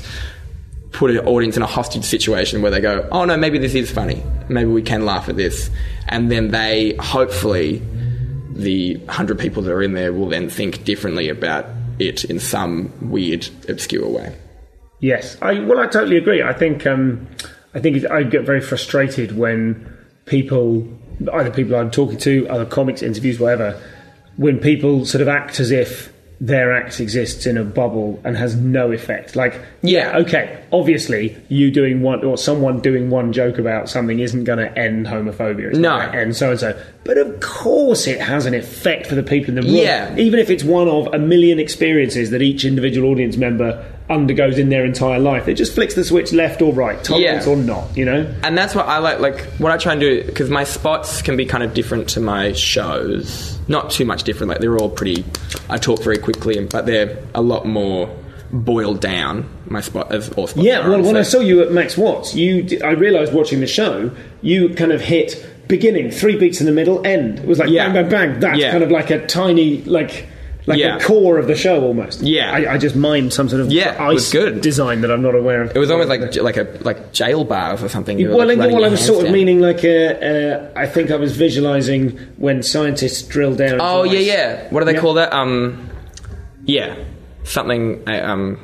put an audience in a hostage situation where they go, oh no, maybe this is funny. Maybe we can laugh at this. And then they, hopefully, the hundred people that are in there will then think differently about it in some weird, obscure way. Yes. I, well, I totally agree. I think, um, I think it, I get very frustrated when people, either people I'm talking to, other comics, interviews, whatever, when people sort of act as if their act exists in a bubble and has no effect. Like, yeah, okay, obviously you doing one, or someone doing one joke about something isn't going to end homophobia. It's no. not gonna end so-and-so. But of course it has an effect for the people in the room. Yeah. Even if it's one of a million experiences that each individual audience member undergoes in their entire life. It just flicks the switch left or right, tolerance yeah. or not, you know? And that's what I like, like, what I try and do, because my spots can be kind of different to my shows. Not too much different, like, they're all pretty, I talk very quickly, but they're a lot more boiled down, my spot, as all spots Yeah, are, well, when so. I saw you at Max Watts, you, d- I realised watching the show, you kind of hit beginning, three beats in the middle, end. It was like Yeah. bang, bang, bang. That's Yeah. kind of like a tiny, like... Like Yeah. the core of the show, almost. Yeah. I, I just mimed some sort of Yeah, it was ice good. design that I'm not aware of. It was almost like like a like jail bars or something. You were, Well, like, I- running well, I your was hands sort of down. meaning like a, uh, I think I was visualising when scientists drill down. into Oh, yeah, ice. yeah. What do they Yeah. call that? Um, yeah. Something, uh, um,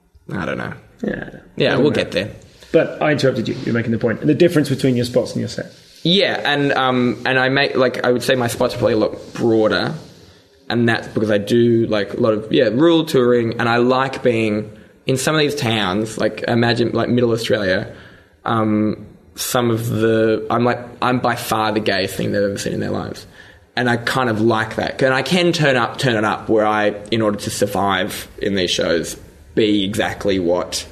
I don't know. Yeah, Yeah, Doesn't we'll matter. get there. But I interrupted you. You're making the point. And the difference between your spots and your set. Yeah, and um, and I make, like, I would say my spots are probably a lot broader, and that's because I do, like, a lot of, yeah, rural touring, and I like being in some of these towns, like, imagine, like, middle Australia, um, some of the, I'm like, I'm by far the gayest thing they've ever seen in their lives. And I kind of like that. And I can turn up, turn it up where I, in order to survive in these shows, be exactly what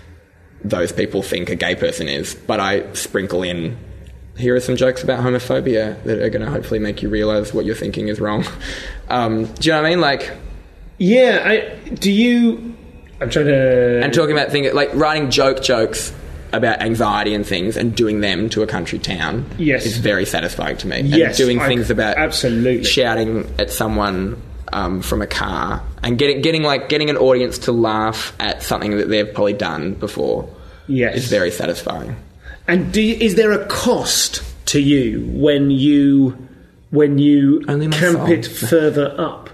those people think a gay person is. But I sprinkle in, here are some jokes about homophobia that are going to hopefully make you realise what you're thinking is wrong. Um, do you know what I mean? Like, Yeah, I, do you... I'm trying to... and talking about things, like writing joke jokes about anxiety and things and doing them to a country town Yes. is very satisfying to me. Yes, and doing I- things about absolutely. shouting at someone um, from a car and getting getting like getting an audience to laugh at something that they've probably done before Yes. is very satisfying. And do you, is there a cost to you when you when you Only my camp soul. it further up?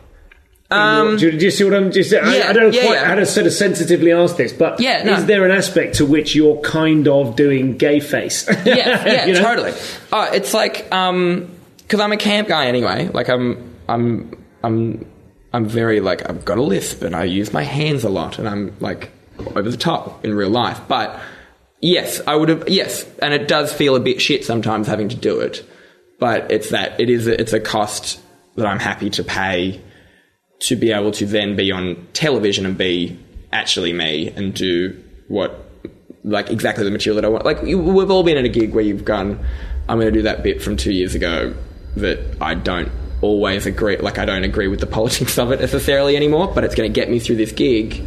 Um, do, you, do you see what I'm just saying? yeah, I, I don't know yeah, quite yeah. how to sort of sensitively ask this, but Yeah, no. is there an aspect to which you're kind of doing gay face? yeah, yeah, You know? totally. Oh, it's like um, because I'm a camp guy anyway. Like I'm, I'm, I'm, I'm very like I've got a lisp and I use my hands a lot and I'm like over the top in real life. But yes, I would have yes, and it does feel a bit shit sometimes having to do it. But it's that it is a, it's a cost that I'm happy to pay to be able to then be on television and be actually me and do what, like, exactly the material that I want. Like, you, we've all been at a gig where you've gone, I'm going to do that bit from two years ago that I don't always agree, like, I don't agree with the politics of it necessarily anymore, but it's going to get me through this gig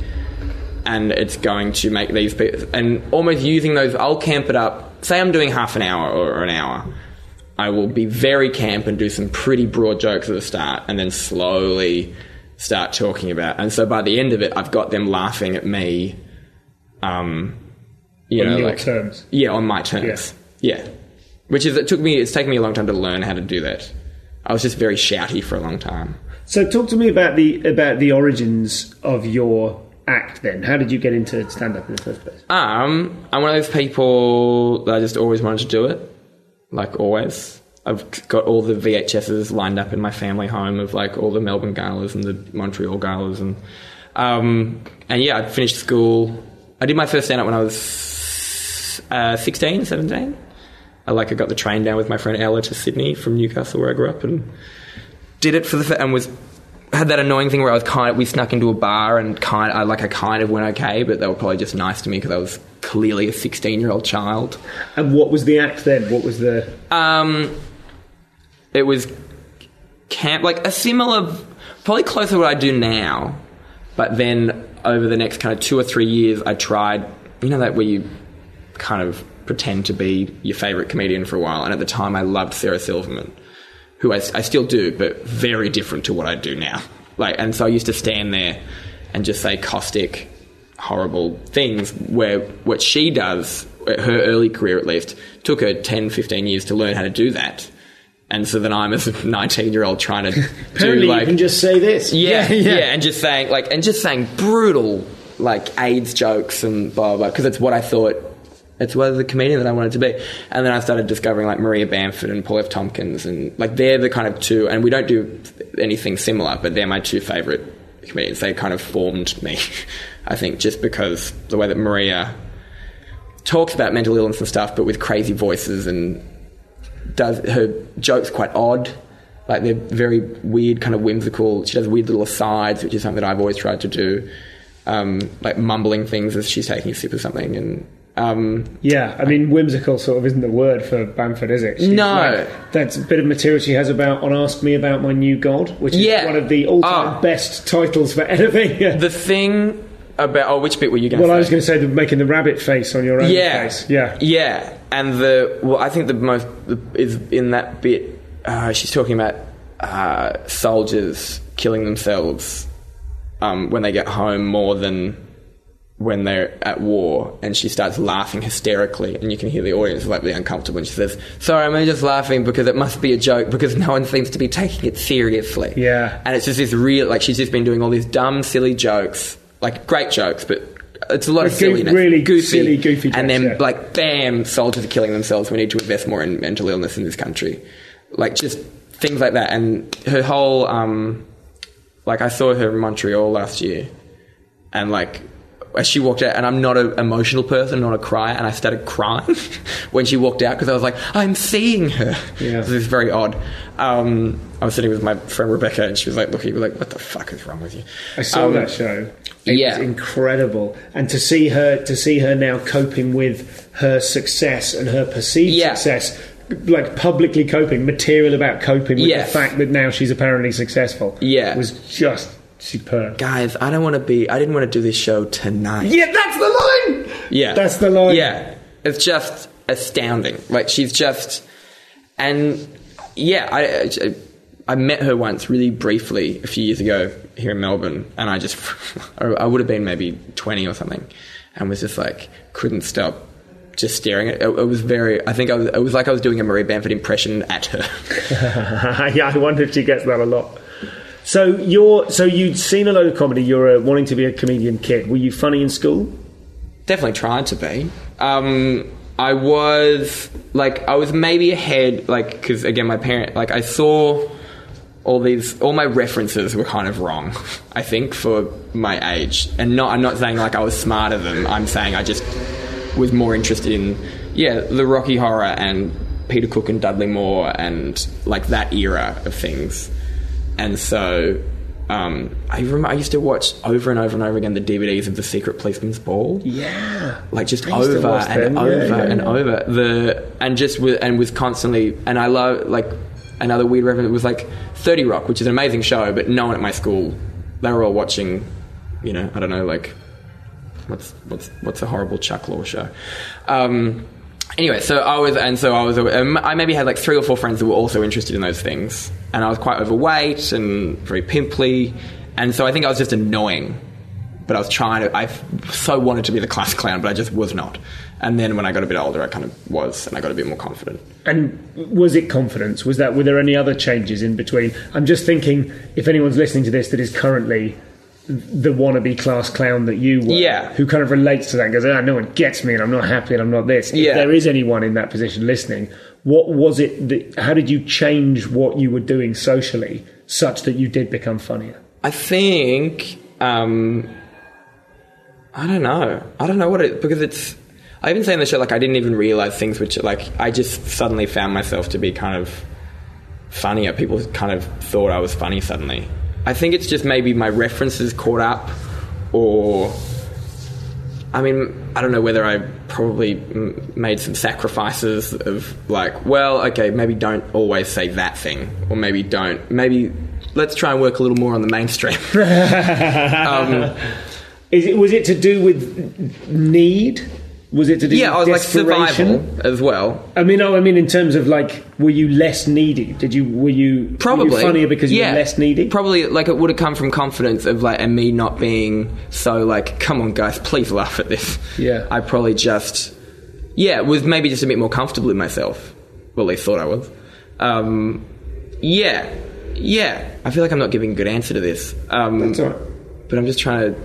and it's going to make these people, and almost using those, I'll camp it up, say I'm doing half an hour or an hour, I will be very camp and do some pretty broad jokes at the start and then slowly start talking about, and so by the end of it I've got them laughing at me um you On know your like terms. yeah on my terms yeah. yeah which is it took me it's taken me a long time to learn how to do that. I was just very shouty for a long time. So talk to me about the about the origins of your act then. How did you get into stand-up in the first place? um I'm one of those people that I just always wanted to do it, like always. I've got all the V H S's lined up in my family home of like all the Melbourne galas and the Montreal galas, and um, and yeah, I finished school. I did my first stand-up when I was uh, sixteen, seventeen. I like I got the train down with my friend Ella to Sydney from Newcastle where I grew up, and did it for the and was had that annoying thing where I was kind of we snuck into a bar and kind I like I kind of went okay, but they were probably just nice to me because I was clearly a sixteen-year-old child. And what was the act then? What was the... Um, it was camp, like a similar, probably closer to what I do now, but then over the next kind of two or three years, I tried, you know, that where you kind of pretend to be your favourite comedian for a while, and at the time I loved Sarah Silverman, who I, I still do, but very different to what I do now. Like, and so I used to stand there and just say caustic, horrible things, where what she does, her early career at least, took her ten, fifteen years to learn how to do that. And so then I'm as a nineteen-year-old trying to do, like... you can just say this. Yeah, yeah, yeah, and just saying, like, and just saying brutal, like, AIDS jokes and blah, blah, blah, because it's what I thought, it's what the comedian that I wanted to be. And then I started discovering, like, Maria Bamford and Paul F. Tompkins, and, like, they're the kind of two, and we don't do anything similar, but they're my two favourite comedians. They kind of formed me, I think, just because the way that Maria talks about mental illness and stuff, but with crazy voices, and does her jokes quite odd, like they're very weird, kind of whimsical. She does weird little asides, which is something that I've always tried to do, um, like mumbling things as she's taking a sip of something. And um, yeah, I mean, whimsical sort of isn't the word for Bamford, is it? She's no, like, that's a bit of material she has about on Ask Me About My New God, which is yeah. one of the all-time oh. best titles for anything. The thing about oh, which bit were you going well, to say? Well, I was going to say the, making the rabbit face on your own yeah. face. Yeah, yeah, and the well, I think the most the, is in that bit. Uh, she's talking about uh, soldiers killing themselves um, when they get home more than when they're at war, and she starts laughing hysterically, and you can hear the audience like really uncomfortable, and she says, sorry, I'm only just laughing because it must be a joke because no one seems to be taking it seriously. Yeah. And it's just this real, like, she's just been doing all these dumb, silly jokes, like great jokes, but it's a lot like of silliness. Really goofy, silly, goofy jokes, and then, yeah. like, bam, soldiers are killing themselves, we need to invest more in mental illness in this country. Like, just things like that. And her whole, um, like, I saw her in Montreal last year, and, like, as she walked out, and I'm not an emotional person, not a crier, and I started crying when she walked out because I was like, I'm seeing her. Yeah. This is very odd. Um, I was sitting with my friend Rebecca, and she was like looking at me like, what the fuck is wrong with you? I saw um, that show. It yeah. was incredible. And to see her to see her now coping with her success and her perceived yeah. success, like publicly coping, material about coping with yes. the fact that now she's apparently successful. Yeah. Was just superb. Guys, I don't want to be... I didn't want to do this show tonight. Yeah, that's the line! Yeah. That's the line. Yeah. It's just astounding. Like, she's just... And, yeah, I, I, I met her once really briefly a few years ago here in Melbourne, and I just... I would have been maybe twenty or something, and was just, like, couldn't stop just staring at it. It was very... I think I was, it was like I was doing a Maria Bamford impression at her. Yeah, I wonder if she gets that a lot. So you're so you'd seen a load of comedy. You're uh, wanting to be a comedian kid. Were you funny in school? Definitely tried to be. Um, I was like I was maybe ahead, like because again my parent like I saw all these all my references were kind of wrong. I think for my age, and not I'm not saying like I was smarter than I'm saying I just was more interested in yeah the Rocky Horror and Peter Cook and Dudley Moore and like that era of things. And so um, I remember I used to watch over and over and over again the D V Ds of The Secret Policeman's Ball. Yeah, like just over and over yeah, yeah, and yeah. over the and just with and was constantly and I love like another weird reference was like thirty Rock, which is an amazing show, but no one at my school they were all watching, you know, I don't know, like what's what's what's a horrible Chuck Lorre show. Um, Anyway, so I was, and so I was, um, I maybe had like three or four friends that were also interested in those things, and I was quite overweight and very pimply, and so I think I was just annoying, but I was trying to, I so wanted to be the class clown, but I just was not. And then when I got a bit older, I kind of was, and I got a bit more confident. And was it confidence? Was that, were there any other changes in between? I'm just thinking, if anyone's listening to this that is currently the wannabe class clown that you were, yeah. who kind of relates to that and goes, ah, no one gets me and I'm not happy and I'm not this. Yeah. If there is anyone in that position listening, what was it that, how did you change what you were doing socially such that you did become funnier? I think, um, I don't know. I don't know what it, because it's, I even say in the show, like, I didn't even realise things which, like, I just suddenly found myself to be kind of funnier. People kind of thought I was funny suddenly. I think it's just maybe my references caught up, or I mean, I don't know whether I probably m- made some sacrifices of like, well, okay, maybe don't always say that thing, or maybe don't, maybe let's try and work a little more on the mainstream. um, Is it, was it to do with need? Was it to do yeah, with I was desperation? like survival as well. I mean, no, I mean in terms of like, were you less needy? Did you were you probably were you funnier because you yeah, were less needy? Probably, like it would have come from confidence of like, and me not being so like, come on guys, please laugh at this. Yeah, I probably just yeah was maybe just a bit more comfortable in myself. Well, at least thought I was. Um, yeah, yeah. I feel like I'm not giving a good answer to this. Um, That's all right. But I'm just trying to.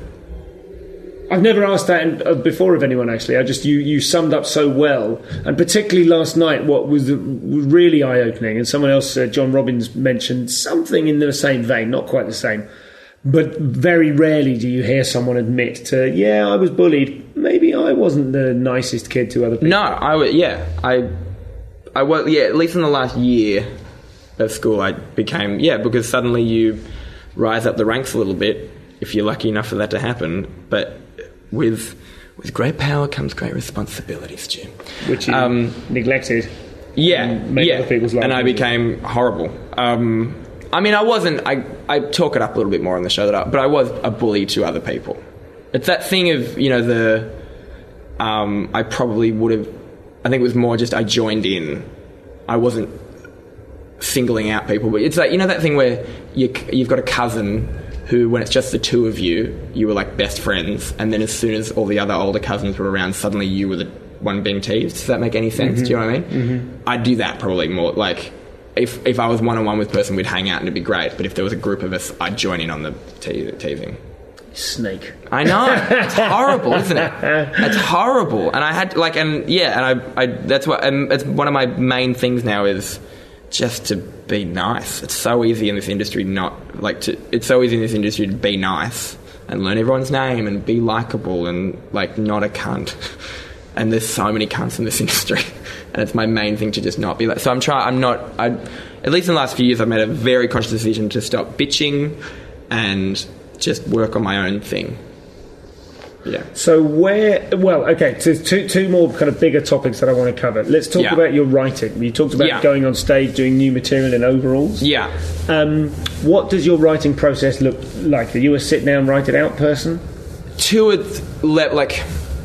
I've never asked that in, uh, before of anyone, actually. I just you, you summed up so well, and particularly last night, what was, the, was really eye-opening. And someone else, uh, John Robbins, mentioned something in the same vein, not quite the same, but very rarely do you hear someone admit to, yeah, I was bullied. Maybe I wasn't the nicest kid to other people. No, I w- yeah, I, I was yeah. At least in the last year of school, I became yeah because suddenly you rise up the ranks a little bit if you're lucky enough for that to happen, but. With with great power comes great responsibility, Stu. Which you um, neglected. Yeah, and made yeah. Other people's lives and I easier. became horrible. Um, I mean, I wasn't. I I talk it up a little bit more on the show, that I, but I was a bully to other people. It's that thing of you know the. Um, I probably would have. I think it was more just I joined in. I wasn't singling out people, but it's like you know that thing where you you've got a cousin. Who, when it's just the two of you, you were like best friends, and then as soon as all the other older cousins were around, suddenly you were the one being teased. Does that make any sense? Mm-hmm. Do you know what I mean? Mm-hmm. I'd do that probably more. Like, if if I was one on one with a person, we'd hang out and it'd be great. But if there was a group of us, I'd join in on the te- teasing. Snake. I know. It's horrible, isn't it? It's horrible. And I had like, and yeah, and I, I that's what, and it's one of my main things now is just to be nice. It's so easy in this industry not like to. It's so easy in this industry to be nice and learn everyone's name and be likable and like not a cunt. And there's so many cunts in this industry, and it's my main thing to just not be like. So I'm trying. I'm not. I, at least in the last few years, I've made a very conscious decision to stop bitching and just work on my own thing. Yeah. So where, well, okay, so two, two more kind of bigger topics that I want to cover. Let's talk Yeah. about your writing. You talked about Yeah. going on stage, doing new material in overalls. Yeah. Um, what does your writing process look like? Are you a sit-down, write-it-out person? To a le- like,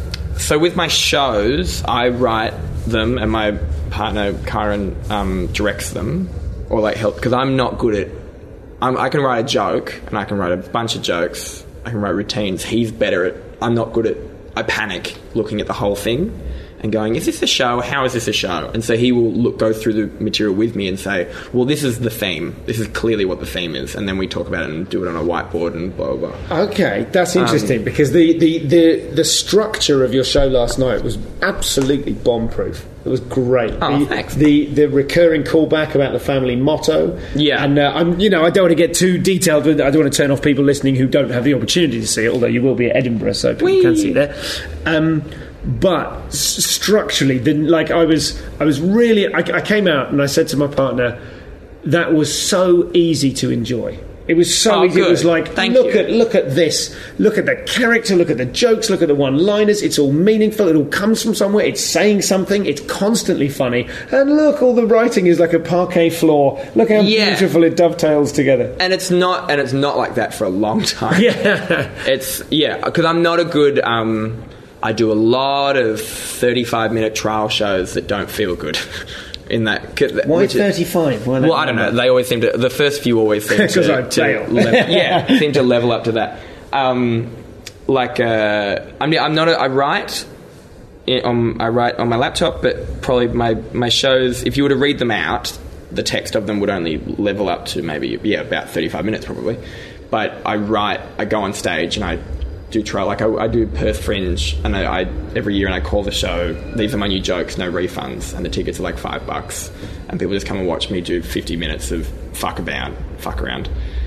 so with my shows, I write them, and my partner Karen um, directs them, or like help, because I'm not good at. I'm, I can write a joke, and I can write a bunch of jokes. I can write routines. He's better at. I'm not good at. I panic looking at the whole thing and going, is this a show? How is this a show? And so he will look, go through the material with me and say, well, this is the theme. This is clearly what the theme is. And then we talk about it and do it on a whiteboard and blah, blah, blah. Okay, that's interesting um, because the, the, the, the structure of your show last night was absolutely bomb-proof. It was great. Oh, the, thanks. The the recurring callback about the family motto. Yeah. And uh, I'm, you know, I don't want to get too detailed. With, I don't want to turn off people listening who don't have the opportunity to see it. Although you will be at Edinburgh, so people Whee! can see there. Um, but s- structurally, the, like I was, I was really. I, I came out and I said to my partner, that was so easy to enjoy. It was so Oh, easy. It good. was like, Thank look you. at look at this, look at the character, look at the jokes, look at the one-liners. It's all meaningful. It all comes from somewhere. It's saying something. It's constantly funny. And look, all the writing is like a parquet floor. Look how Yeah. beautiful it dovetails together. And it's not, and it's not like that for a long time. Yeah. It's yeah, because I'm not a good. Um, I do a lot of thirty-five minute trial shows that don't feel good. In that, Why which is- thirty-five? Why that Well, I don't know. number? They always seem to. The first few always seem 'Cause to, I to fail. level, yeah, seem to level up to that. Um, like, uh, I'm, I'm not. A, I write. In, on, I write on my laptop, but probably my my shows. If you were to read them out, the text of them would only level up to maybe yeah about thirty-five minutes probably. But I write. I go on stage and I do try. Like I, I do Perth Fringe, and I, I every year, and I call the show. These are my new jokes, no refunds, and the tickets are like five bucks, and people just come and watch me do fifty minutes of fuck about, fuck around,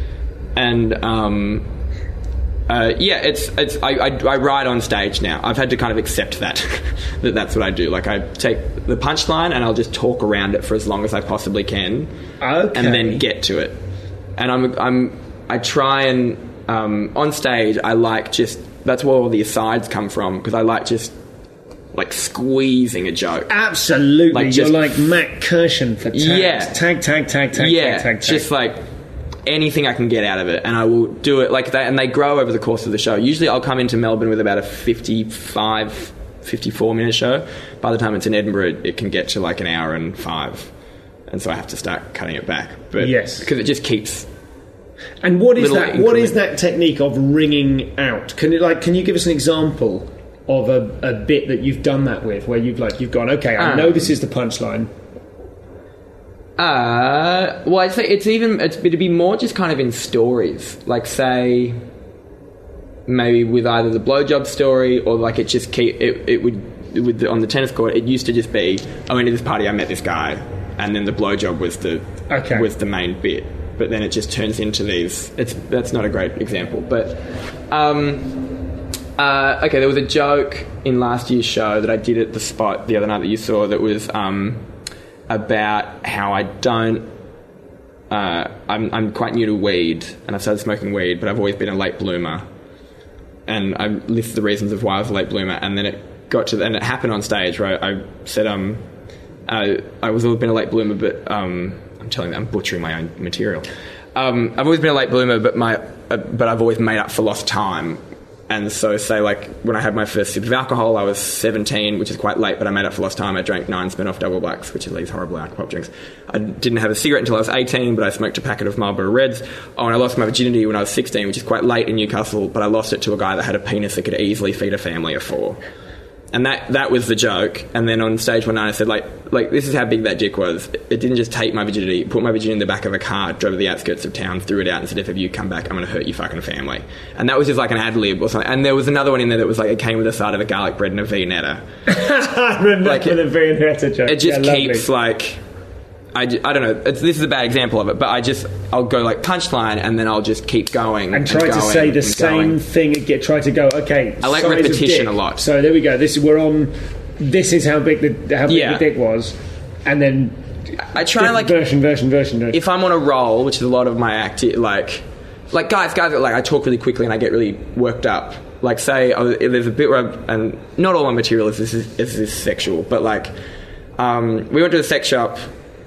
and um, uh, yeah, it's it's I, I I write on stage now. I've had to kind of accept that that that's what I do. Like I take the punchline and I'll just talk around it for as long as I possibly can, Okay. and then get to it. And I'm I'm I try and. Um, on stage, I like just... That's where all the asides come from, because I like just, like, squeezing a joke. Absolutely. Like, You're just- like Matt Kirshen for tags. Yeah. Tag, tag, tag, tag, yeah, tag, tag, tag. just, like, anything I can get out of it, and I will do it, like, that, and they grow over the course of the show. Usually I'll come into Melbourne with about a fifty-five, fifty-four minute show. By the time it's in Edinburgh, it can get to like an hour and five. And so I have to start cutting it back. But yes. Because it just keeps... And what is that? increment. What is that technique of ringing out? Can you like? Can you give us an example of a, a bit that you've done that with, where you've like you've gone, okay, I um, know this is the punchline. Uh, well, I'd say it's even it's it'd be more just kind of in stories, like say maybe with either the blowjob story or like it just keep it, it would with the, on the tennis court. It used to just be, I went to this party, I met this guy, and then the blowjob was the okay. was the main bit. But then it just turns into these. It's that's not a great example, but um, uh, okay. There was a joke in last year's show that I did at the Spot the other night that you saw that was um, about how I don't. Uh, I'm I'm quite new to weed, and I've started smoking weed, but I've always been a late bloomer. And I listed the reasons of why I was a late bloomer, and then it got to, and it happened on stage where I, I said um, I I was always been a late bloomer, but um. I'm telling you, I'm butchering my own material. Um, I've always been a late bloomer, but my uh, but I've always made up for lost time. And so, say like when I had my first sip of alcohol, I was seventeen, which is quite late, but I made up for lost time. I drank nine Smirnoff Double Blacks, which are these horrible alcohol drinks. I didn't have a cigarette until I was eighteen, but I smoked a packet of Marlboro Reds. Oh, and I lost my virginity when I was sixteen, which is quite late in Newcastle, but I lost it to a guy that had a penis that could easily feed a family of four. And that that was the joke. And then on stage one night I said, like, like this is how big that dick was. It didn't just take my virginity, put my virginity in the back of a car, drove to the outskirts of town, threw it out and said, if you come back, I'm going to hurt your fucking family. And that was just like an ad-lib or something. And there was another one in there that was like, it came with a side of a garlic bread and a Viennetta. I remember like the Viennetta joke. It just yeah, keeps lovely. like... I, I don't know, it's, this is a bad example of it, but I just, I'll go like punchline and then I'll just keep going. And try and to going say the and same going. thing again, try to go, okay, I like size of repetition dick. a lot. So there we go, this we're on, this is how big the, how big Yeah. the dick was, and then I try like version, version, version, version. if I'm on a roll, which is a lot of my act, like, like guys, guys, like I talk really quickly and I get really worked up. Like say, oh, there's a bit where, I'm, and not all my material is this, is, is this sexual, but like, um, we went to a sex shop,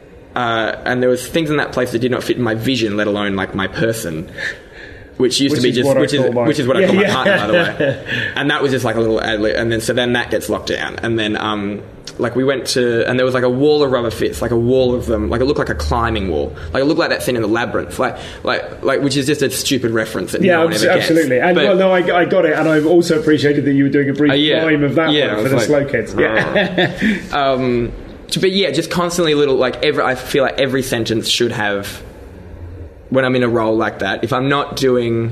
uh, and there was things in that place that did not fit in my vision, let alone like my person. Which used which to be just, which is, my, which is what yeah, I call my yeah. partner, by the way. And that was just like a little ad lib, and then so then that gets locked down, and then um, like we went to, and there was like a wall of rubber fits, like a wall of them, like it looked like a climbing wall, like it looked like that scene in the Labyrinth, like like like which is just a stupid reference that yeah, no one ever gets. absolutely. And but, well, no, I, I got it, and I've also appreciated that you were doing a brief uh, yeah, mime of that yeah, one for the like, slow kids. Yeah. um, but yeah, just constantly little like every. I feel like every sentence should have, when I'm in a role like that, if I'm not doing.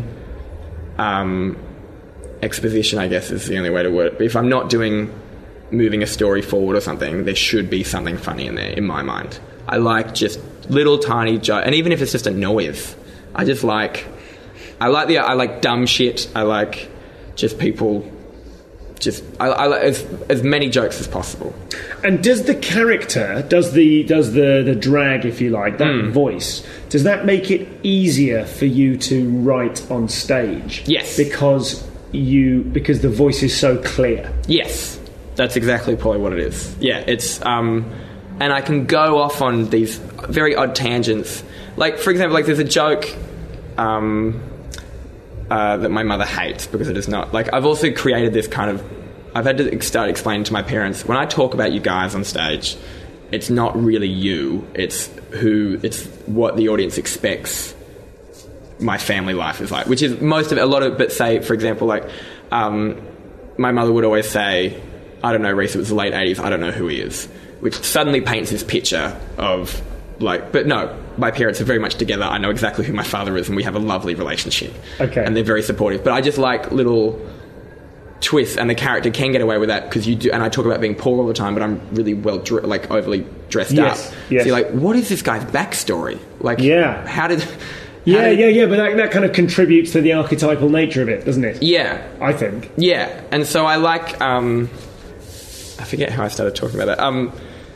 Um, exposition, I guess, is the only way to word it. But if I'm not doing moving a story forward or something, there should be something funny in there, in my mind. I like just little tiny jokes, and even if it's just a noise, I just like. I like the. I like dumb shit. I like just people. Just I, I like as as many jokes as possible. And does the character, does the does the, the drag, if you like, that Mm. voice, does that make it easier for you to write on stage? Yes. Because you because the voice is so clear. Yes, that's exactly probably what it is. Yeah, it's um, and I can go off on these very odd tangents. Like for example, like there's a joke um, uh, that my mother hates because it is not like I've also created this kind of. I've had to start explaining to my parents when I talk about you guys on stage, it's not really you. It's who. It's what the audience expects. My family life is like, which is most of it, a lot of. But say, for example, like um, my mother would always say, "I don't know, Reese. It was the late eighties. I don't know who he is," which suddenly paints this picture of like. But no, my parents are very much together. I know exactly who my father is, and we have a lovely relationship. Okay, and they're very supportive. But I just like little twists, and the character can get away with that because you do. And I talk about being poor all the time, but I'm really well, dre- like overly dressed yes, up. Yes. So you're like, what is this guy's backstory? Like, yeah, how did? Yeah, how did, yeah, yeah. But that, that kind of contributes to the archetypal nature of it, doesn't it? Yeah, I think. Yeah, and so I like. Um, I forget how I started talking about that. Um,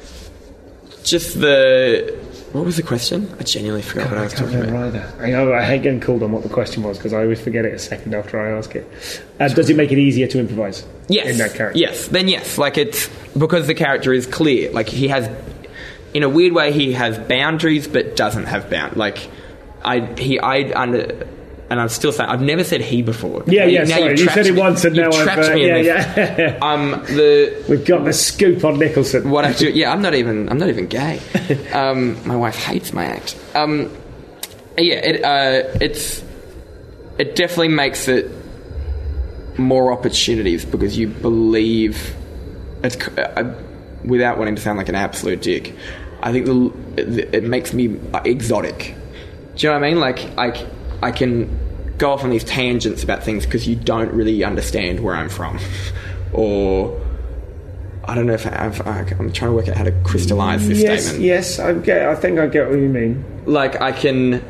just the. What was the question? I genuinely forgot God, what I was I can't talking about. remember either. I know I hate getting called on what the question was because I always forget it a second after I ask it. Uh, does it make it easier to improvise? Yes. In that character? Yes. Then yes. Like it's because the character is clear. Like he has, in a weird way, he has boundaries but doesn't have bound. Like I he I under and I'm still saying I've never said he before. Yeah, yeah. Now Sorry, you said it me. once, and You've now I've. trapped Uh, me in yeah, this. yeah. Um, the We've got the scoop on Nicholson. what I do? Yeah, I'm not even. I'm not even gay. Um, my wife hates my act. Um, yeah, it, uh, it's it definitely makes it more opportunities because you believe. It's uh, without wanting to sound like an absolute dick. I think the, it, it makes me exotic. Do you know what I mean? Like, I, I can go off on these tangents about things because you don't really understand where I'm from. Or, I don't know if I've, I'm trying to work out how to crystallise this yes, statement. Yes, I get. I think I get what you mean. Like, I can...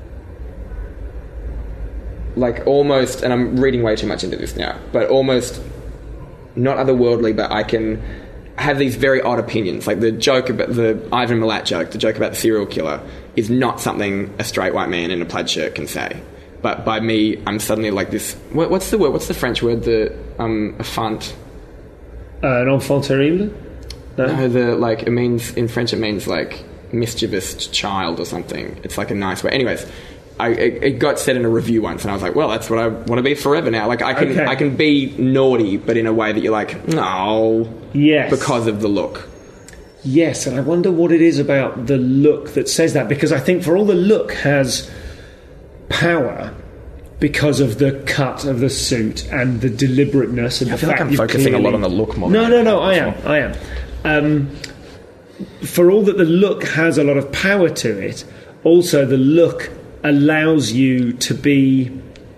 Like, almost... And I'm reading way too much into this now. But almost... Not otherworldly, but I can... have these very odd opinions. Like the joke about the Ivan Milat joke, the joke about the serial killer, is not something a straight white man in a plaid shirt can say. But by me, I'm suddenly like this. What, what's the word? What's the French word? The um, affront. Uh, an enfant terrible. No? no, the like it means in French. It means like mischievous child or something. It's like a nice way. Anyways. I, it, it got said in a review once, and I was like, "Well, that's what I want to be forever now." Like, I can, okay. I can be naughty, but in a way that you're like, "No," yes, because of the look. Yes, and I wonder what it is about the look that says that, because I think for all the look has power because of the cut of the suit and the deliberateness and I the feel fact like I'm you've focusing clearly... a lot on the look more. No, than no, no. I am. I am. Um, for all that the look has a lot of power to it, also the look allows you to be...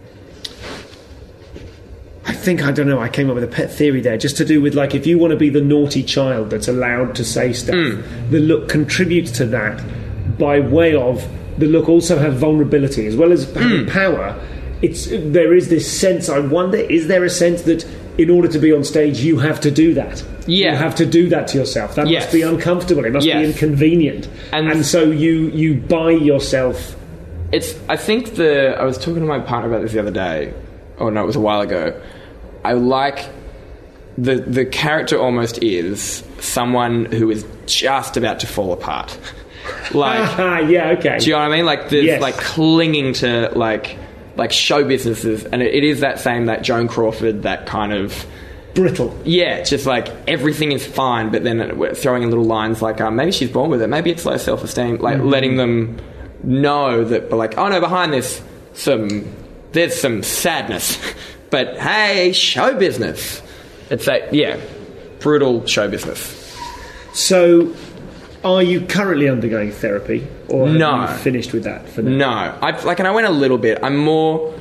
I think, I don't know, I came up with a pet theory there, just to do with, like, if you want to be the naughty child that's allowed to say stuff, mm. the look contributes to that by way of... The look also has vulnerability, as well as having mm. power. It's there is this sense, I wonder, is there a sense that in order to be on stage, you have to do that? Yeah. You have to do that to yourself. That yes. must be uncomfortable. It must yes. be inconvenient. And, and so you, you buy yourself... It's. I think the... I was talking to my partner about this the other day. Oh, no, it was a while ago. I like... The, the character almost is someone who is just about to fall apart. Like... yeah, okay. Do you know what I mean? Like, there's, yes. like, clinging to, like... Like, show businesses. And it, it is that same, that Joan Crawford, that kind of... Brittle. Yeah, just like everything is fine, but then we're throwing in little lines like, um, maybe she's born with it, maybe it's low self-esteem, like mm-hmm. letting them know that, but like, oh no, behind this, some, there's some sadness, but hey, show business. It's like, yeah, brutal show business. So, are you currently undergoing therapy, or have no. you finished with that for now? No, I like, and I went a little bit. I'm more.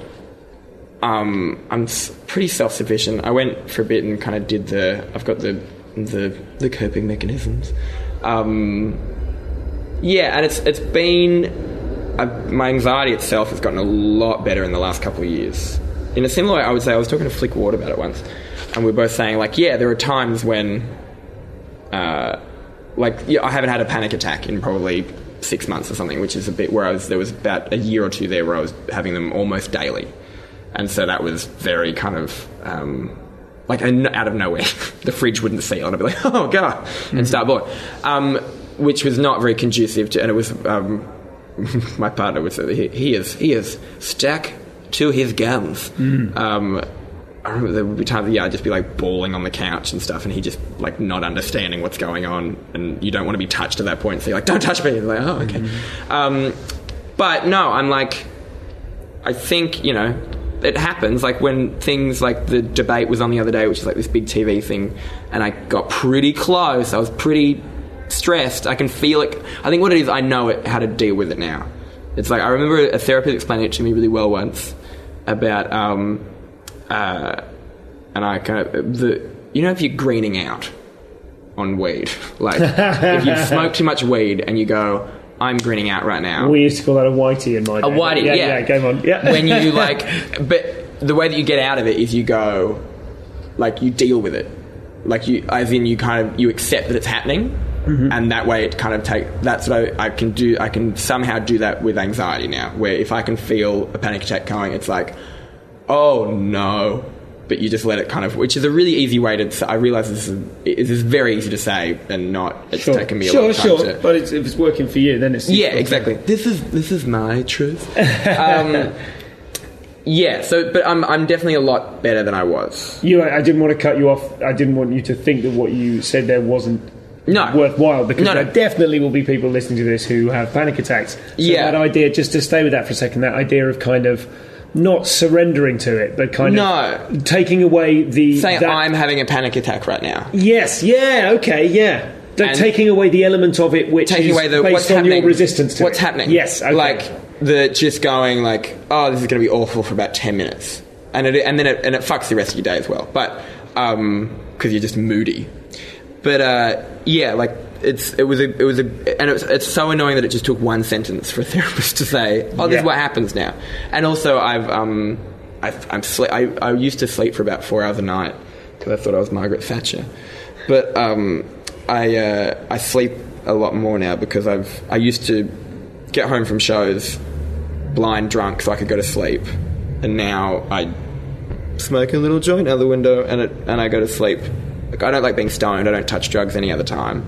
Um, I'm pretty self-sufficient. I went for a bit and kind of did the... I've got the the, the coping mechanisms. Um, yeah, and it's it's been... I've, my anxiety itself has gotten a lot better in the last couple of years. In a similar way, I would say, I was talking to Flick Ward about it once, and we were both saying, like, yeah, there are times when... Uh, like, yeah, I haven't had a panic attack in probably six months or something, which is a bit where I was... There was about a year or two there where I was having them almost daily. And so that was very kind of, um, like, out of nowhere. The fridge wouldn't seal, and I'd be like, oh, God, mm-hmm. and start boiling. Um, which was not very conducive to, and it was, um, my partner would say, he, he is, he is stuck to his guns. Mm. Um, I remember there would be times, yeah, I'd just be, like, bawling on the couch and stuff, and he just, like, not understanding what's going on, and you don't want to be touched at that point, so you're like, don't touch me. And like, oh, okay. Mm-hmm. Um, but, no, I'm like, I think, you know... It happens, like when things like the debate was on the other day, which is like this big T V thing, and I got pretty close, I was pretty stressed, I can feel it. I think what it is, I know it, how to deal with it now. It's like, I remember a therapist explaining it to me really well once, about, um, uh, and I kind of, the, you know if you're greening out on weed, like, if you smoke too much weed and you go... I'm grinning out right now. We used to call that a whitey in my day. A whitey, yeah. Yeah, yeah, game on. Yeah. When you, like... But the way that you get out of it is you go... Like, you deal with it. Like, you... As in, you kind of... You accept that it's happening. Mm-hmm. And that way it kind of take... That's what I, I can do... I can somehow do that with anxiety now. Where if I can feel a panic attack going, it's like... Oh, no... But you just let it kind of... Which is a really easy way to... I realise this is, this is very easy to say and not... It's sure. taken me a sure, long time sure. to... But it's, if it's working for you, then it's... Yeah, exactly. This is this is my truth. Um, Yeah, so but I'm I'm definitely a lot better than I was. You, I didn't want to cut you off. I didn't want you to think that what you said there wasn't no. worthwhile, because no, no. there definitely will be people listening to this who have panic attacks. So yeah. that idea, just to stay with that for a second, that idea of kind of not surrendering to it, but kind no. of taking away the... Saying that, I'm having a panic attack right now. Yes, yeah, okay, yeah. And taking away the element of it which taking is away the, based what's on happening, your resistance to what's it. happening. Yes, okay. Like, the just going like, oh, this is going to be awful for about ten minutes. And it, and then it, and it fucks the rest of your day as well. But, um, because you're just moody. But, uh, yeah, like, it's, it was a, it was a, and it was, it's so annoying that it just took one sentence for a therapist to say, oh, this yeah. is what happens now. And also, I've, um, I've, I'm sle- I, I used to sleep for about four hours a night because I thought I was Margaret Thatcher. But, um, I, uh, I sleep a lot more now because I've, I used to get home from shows blind drunk so I could go to sleep. And now I smoke a little joint out the window and it, and I go to sleep. Like, I don't like being stoned. I don't touch drugs any other time.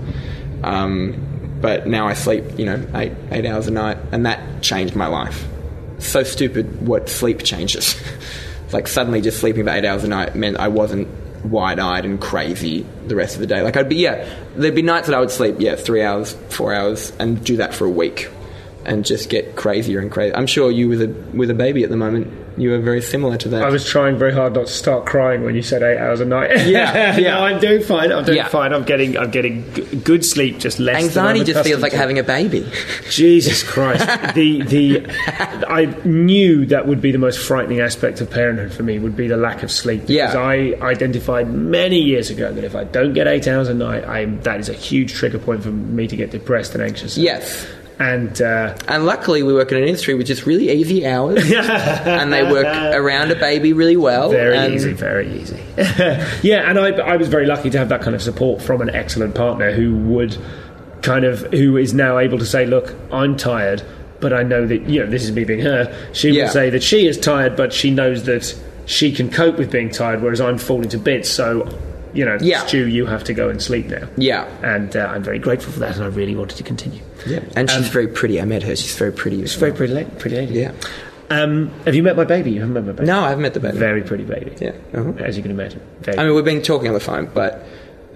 Um, but now I sleep, you know, eight eight hours a night, and that changed my life. So stupid what sleep changes. Like suddenly just sleeping for eight hours a night meant I wasn't wide-eyed and crazy the rest of the day. Like I'd be, yeah, there'd be nights that I would sleep, yeah, three hours, four hours, and do that for a week. And just get crazier and crazier. I'm sure you, with a with a baby at the moment, you are very similar to that. I was trying very hard not to start crying when you said eight hours a night. Yeah, yeah. No, I'm doing fine. I'm doing yeah. fine. I'm getting I'm getting g- good sleep, just less. Anxiety than just feels like to. having a baby. Jesus Christ! the the I knew that would be the most frightening aspect of parenthood for me, would be the lack of sleep. Yeah. Because I identified many years ago that if I don't get eight hours a night, I that is a huge trigger point for me to get depressed and anxious. Yes. And uh, and luckily we work in an industry with just really easy hours and they work around a baby really well. Very and easy, very easy. Yeah, and I, I was very lucky to have that kind of support from an excellent partner who would kind of, who is now able to say, look, I'm tired, but I know that, you know, this is me being her. She yeah. will say that she is tired, but she knows that she can cope with being tired, whereas I'm falling to bits, so... You know, yeah. Stu, you have to go and sleep now. Yeah. And uh, I'm very grateful for that, and I really wanted to continue. Yeah. And she's um, very pretty. I met her. She's very pretty. She's very pretty lady. Pretty lady. Yeah. Um, have you met my baby? You haven't met my baby? No, I haven't met the baby. Very pretty baby. Yeah. Uh-huh. As you can imagine. Very I mean, we've been talking on the phone, but...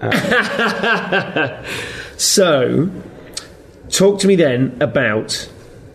Um. So, talk to me then about...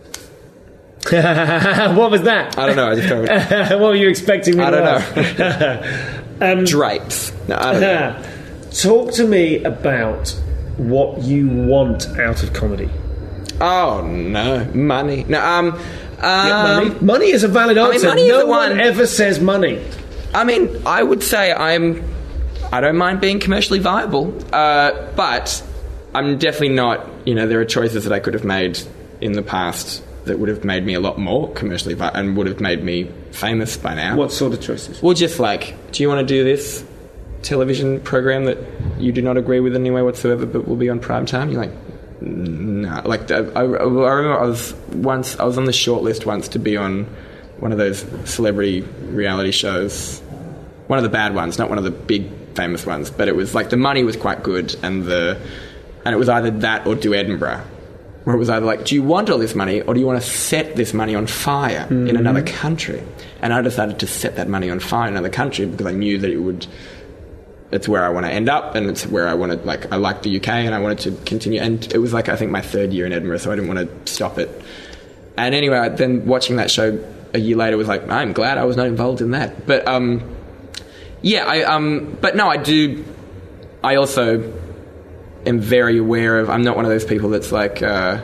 What was that? I don't know. I just don't... What were you expecting me I to don't ask? know. Um, Drapes. No, I don't know. Talk to me about what you want out of comedy. Oh no, money. No, um, um yeah, money. Money is a valid answer. I mean, money no is the one, one ever says money. I mean, I would say I'm. I don't mind being commercially viable, uh, but I'm definitely not. You know, there are choices that I could have made in the past that would have made me a lot more commercially viable and would have made me famous by now. What sort of choices? Well, just like, do you want to do this television program that you do not agree with in any way whatsoever, but will be on prime time? You're like, no. Like, I, I, I remember I was once I was on the short list once to be on one of those celebrity reality shows, one of the bad ones, not one of the big famous ones. But it was like the money was quite good, and the and it was either that or do Edinburgh. Where it was either like, do you want all this money or do you want to set this money on fire mm-hmm. in another country? And I decided to set that money on fire in another country because I knew that it would, it's where I want to end up and it's where I wanted, like, I liked the U K and I wanted to continue. And it was like, I think my third year in Edinburgh, so I didn't want to stop it. And anyway, then watching that show a year later was like, I'm glad I was not involved in that. But, um, yeah, I, um, but no, I do, I also... am very aware of. I'm not one of those people that's like, uh,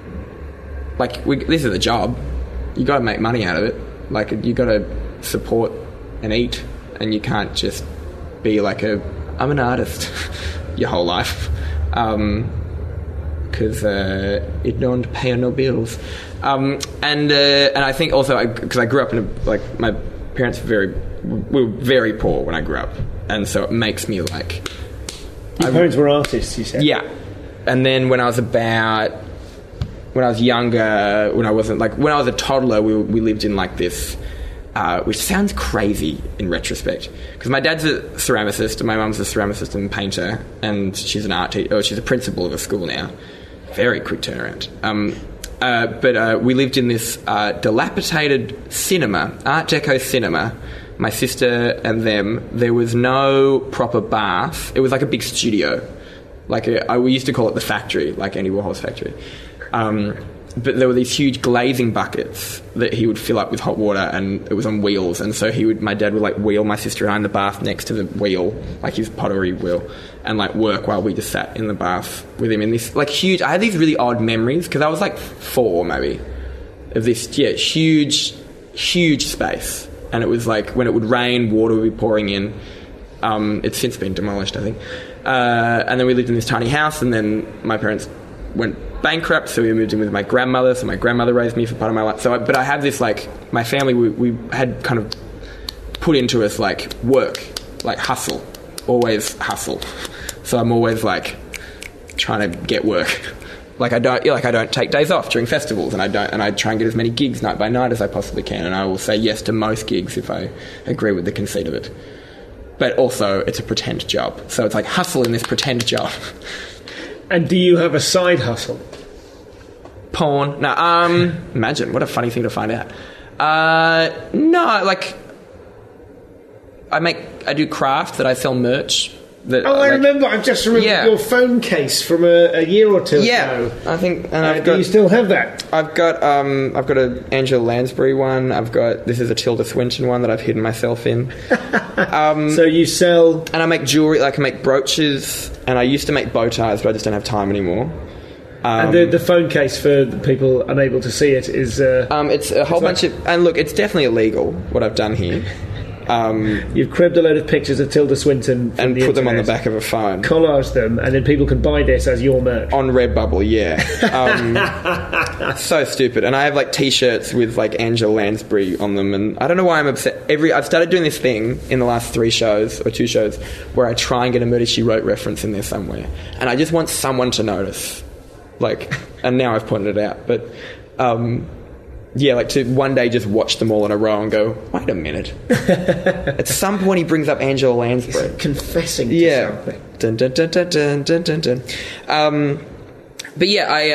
like we, this is a job. You got to make money out of it. Like you got to support and eat, and you can't just be like a. I'm an artist your whole life, because um, uh, it don't pay no bills. Um, and uh, and I think also because I, I grew up in a, like my parents were very were very poor when I grew up, and so it makes me like. Your parents were artists, you said? Yeah. And then when I was about... When I was younger, when I wasn't... Like, when I was a toddler, we we lived in, like, this... Uh, which sounds crazy in retrospect. Because my dad's a ceramicist, and my mum's a ceramicist and painter, and she's an art teacher... Oh, she's a principal of a school now. Very quick turnaround. Um, Uh, but uh, we lived in this uh, dilapidated cinema, Art Deco cinema. My sister and them. There was no proper bath. It was like a big studio. Like a, I, we used to call it the factory, like Andy Warhol's factory. Um, but there were these huge glazing buckets that he would fill up with hot water, and it was on wheels. And so he would, my dad would like wheel my sister and I in the bath next to the wheel, like his pottery wheel, and like work while we just sat in the bath with him in this like huge. I had these really odd memories because I was like four maybe of this yeah huge, huge space, and it was like when it would rain, water would be pouring in. Um, it's since been demolished, I think. Uh, and then we lived in this tiny house, and then my parents went bankrupt, so we moved in with my grandmother. So my grandmother raised me for part of my life. So, I, but I had this like my family. We, we had kind of put into us like work, like hustle, always hustle. So I'm always like trying to get work. Like I don't, like I don't take days off during festivals, and I don't, and I try and get as many gigs night by night as I possibly can. And I will say yes to most gigs if I agree with the conceit of it. But also, it's a pretend job. So it's like hustle in this pretend job. And do you have a side hustle? Porn. No, um, imagine, what a funny thing to find out. Uh, no, like, I make, I do craft that I sell merch. That, oh, I like, remember. I've just remembered yeah. your phone case from a, a year or two yeah, ago. I think. And uh, I've do got, you still have that? I've got. Um, I've got a Angela Lansbury one. I've got. This is a Tilda Swinton one that I've hidden myself in. um, so you sell, and I make jewelry. Like I make brooches, and I used to make bow ties, but I just don't have time anymore. Um, and the, the phone case, for the people unable to see it, is. Uh, um, it's a whole bunch like, of. And look, it's definitely illegal what I've done here. Um, You've cribbed a load of pictures of Tilda Swinton and the put them on the internet, back of a phone, collaged them, and then people can buy this as your merch on Redbubble. Yeah, um, so stupid. And I have like T-shirts with like Angela Lansbury on them, and I don't know why I'm upset. Every I've started doing this thing in the last three shows or two shows where I try and get a Murder, She Wrote reference in there somewhere, and I just want someone to notice. Like, and now I've pointed it out, but. Um, Yeah, like to one day just watch them all in a row and go, wait a minute. At some point he brings up Angela Lansbury. He's confessing to yeah. something. Dun, dun, dun, dun, dun, dun, dun, dun. Um, but yeah, I,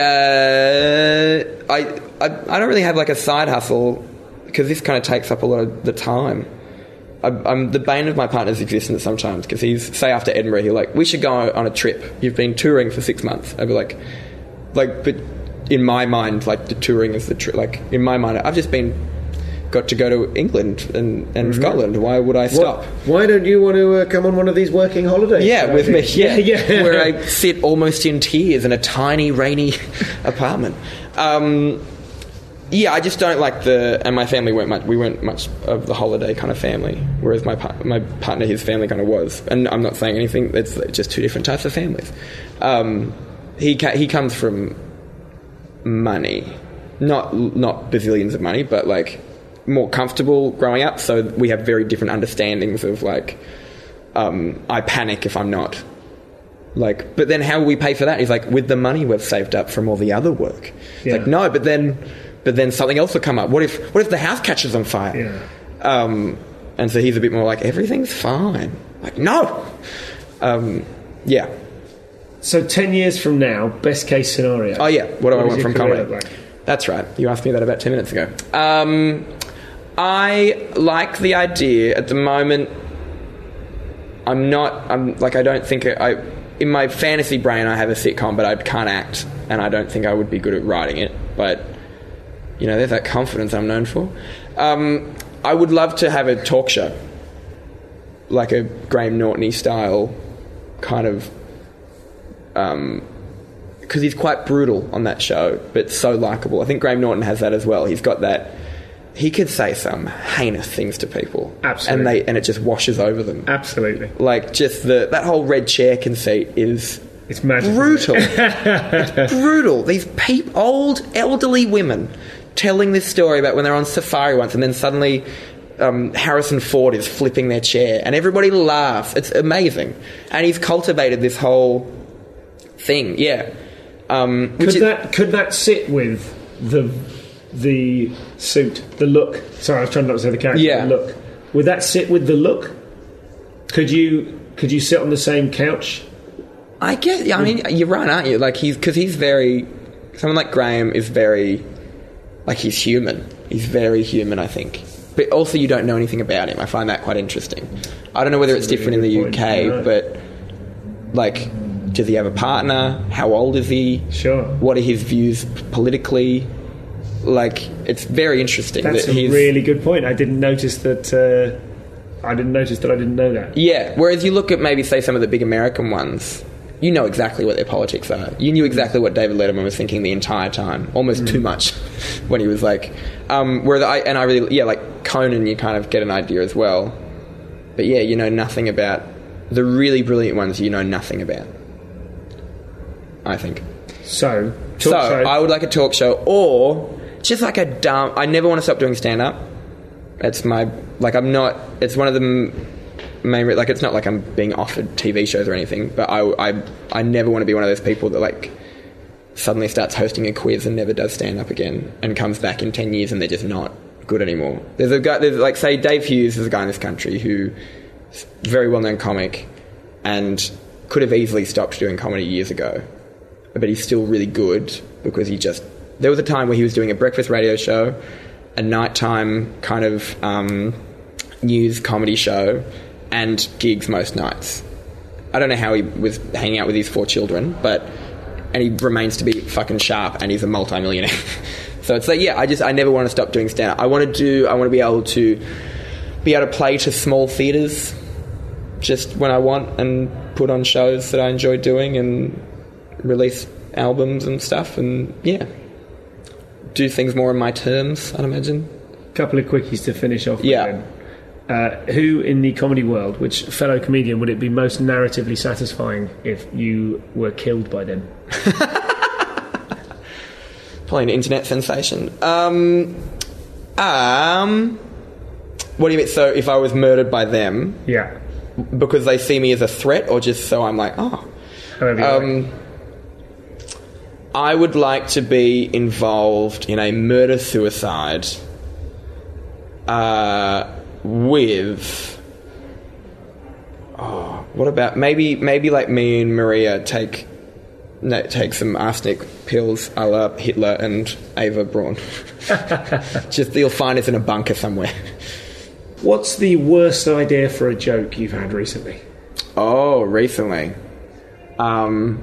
uh, I, I, I don't really have like a side hustle because this kind of takes up a lot of the time. I, I'm the bane of my partner's existence sometimes because he's, say after Edinburgh, he'll like, we should go on a trip. You've been touring for six months. I'd be like, like, but... in my mind, like the touring is the trip. Like in my mind, I've just been got to go to England and, and mm-hmm. Scotland. Why would I stop? What? Why don't you want to uh, come on one of these working holidays? Yeah, with me. Yeah, yeah, yeah. Where I sit almost in tears in a tiny, rainy apartment. Um, yeah, I just don't like the. And my family weren't much. We weren't much of the holiday kind of family. Whereas my my partner, his family kind of was. And I'm not saying anything. It's just two different types of families. Um, he ca- he comes from. Money, not not bazillions of money, but like more comfortable growing up. So we have very different understandings of like, um, I panic if I'm not. Like, but then how will we pay for that? He's like, with the money we've saved up from all the other work. It's yeah. like, no, but then, but then something else will come up. What if what if the house catches on fire? Yeah. Um, and so he's a bit more like, everything's fine. Like, no. Um, yeah. So ten years from now, best case scenario. Oh yeah, what do what I want from comedy? Like? That's right. You asked me that about ten minutes ago. Um, I like the idea. At the moment, I'm not. I'm like I don't think I. In my fantasy brain, I have a sitcom, but I can't act, and I don't think I would be good at writing it. But you know, there's that confidence I'm known for. Um, I would love to have a talk show, like a Graham Norton-y style, kind of. Um, because he's quite brutal on that show, but so likeable. I think Graham Norton has that as well. He's got that. He could say some heinous things to people, absolutely, and they and it just washes over them. Absolutely, like just the that whole red chair conceit is it's magic, brutal. It? It's brutal. These peep old elderly women telling this story about when they're on safari once, and then suddenly. Um, Harrison Ford is flipping their chair, and everybody laughs. It's amazing, and he's cultivated this whole. Thing, yeah. Um, could is, that could that sit with the the suit, the look? Sorry, I was trying not to say the character. Yeah. The look. Would that sit with the look? Could you could you sit on the same couch? I guess. I mean, you're right, aren't you? Like he's because he's very someone like Graham is very, like, he's human. He's very human, I think. But also you don't know anything about him. I find that quite interesting. I don't know whether it's different in the U K, but, like, does he have a partner? How old is he? Sure. What are his views politically? Like, it's very interesting. That's that a really good point. I didn't notice that... Uh, I didn't notice that I didn't know that. Yeah, whereas you look at maybe, say, some of the big American ones, you know exactly what their politics are. You knew exactly what David Letterman was thinking the entire time, almost mm. too much, when he was like... Um, where the, I, and I really... Yeah, like Conan, you kind of get an idea as well. But yeah, you know nothing about... The really brilliant ones you know nothing about, I think. So, talk so show. I would like a talk show, or just like a dumb... I never want to stop doing stand-up. It's my... Like, I'm not... It's one of the main... Like, it's not like I'm being offered T V shows or anything, but I, I, I never want to be one of those people that, like, suddenly starts hosting a quiz and never does stand-up again and comes back in ten years and they're just not good anymore. There's a guy... There's, like, say, Dave Hughes is a guy in this country who... very well-known comic and could have easily stopped doing comedy years ago, but he's still really good because he just... There was a time where he was doing a breakfast radio show, a nighttime kind of um, news comedy show, and gigs most nights. I don't know how he was hanging out with his four children, but... And he remains to be fucking sharp, and he's a multi-millionaire. So it's like, yeah, I just... I never want to stop doing stand-up. I want to do... I want to be able to... be able to play to small theatres just when I want and put on shows that I enjoy doing and release albums and stuff and, yeah, do things more on my terms, I'd imagine. Couple of quickies to finish off with. Yeah. Uh, who in the comedy world, which fellow comedian would it be most narratively satisfying if you were killed by them? Probably an internet sensation. Um... Um... What do you mean? So if I was murdered by them... Yeah. Because they see me as a threat, or just so I'm like, oh... However you um, like. I would like to be involved in a murder-suicide uh, with... Oh, what about... Maybe, maybe like me and Maria take... No, take some arsenic pills a la Hitler and Ava Braun. Just, you'll find us in a bunker somewhere. What's the worst idea for a joke you've had recently? Oh, recently. Um,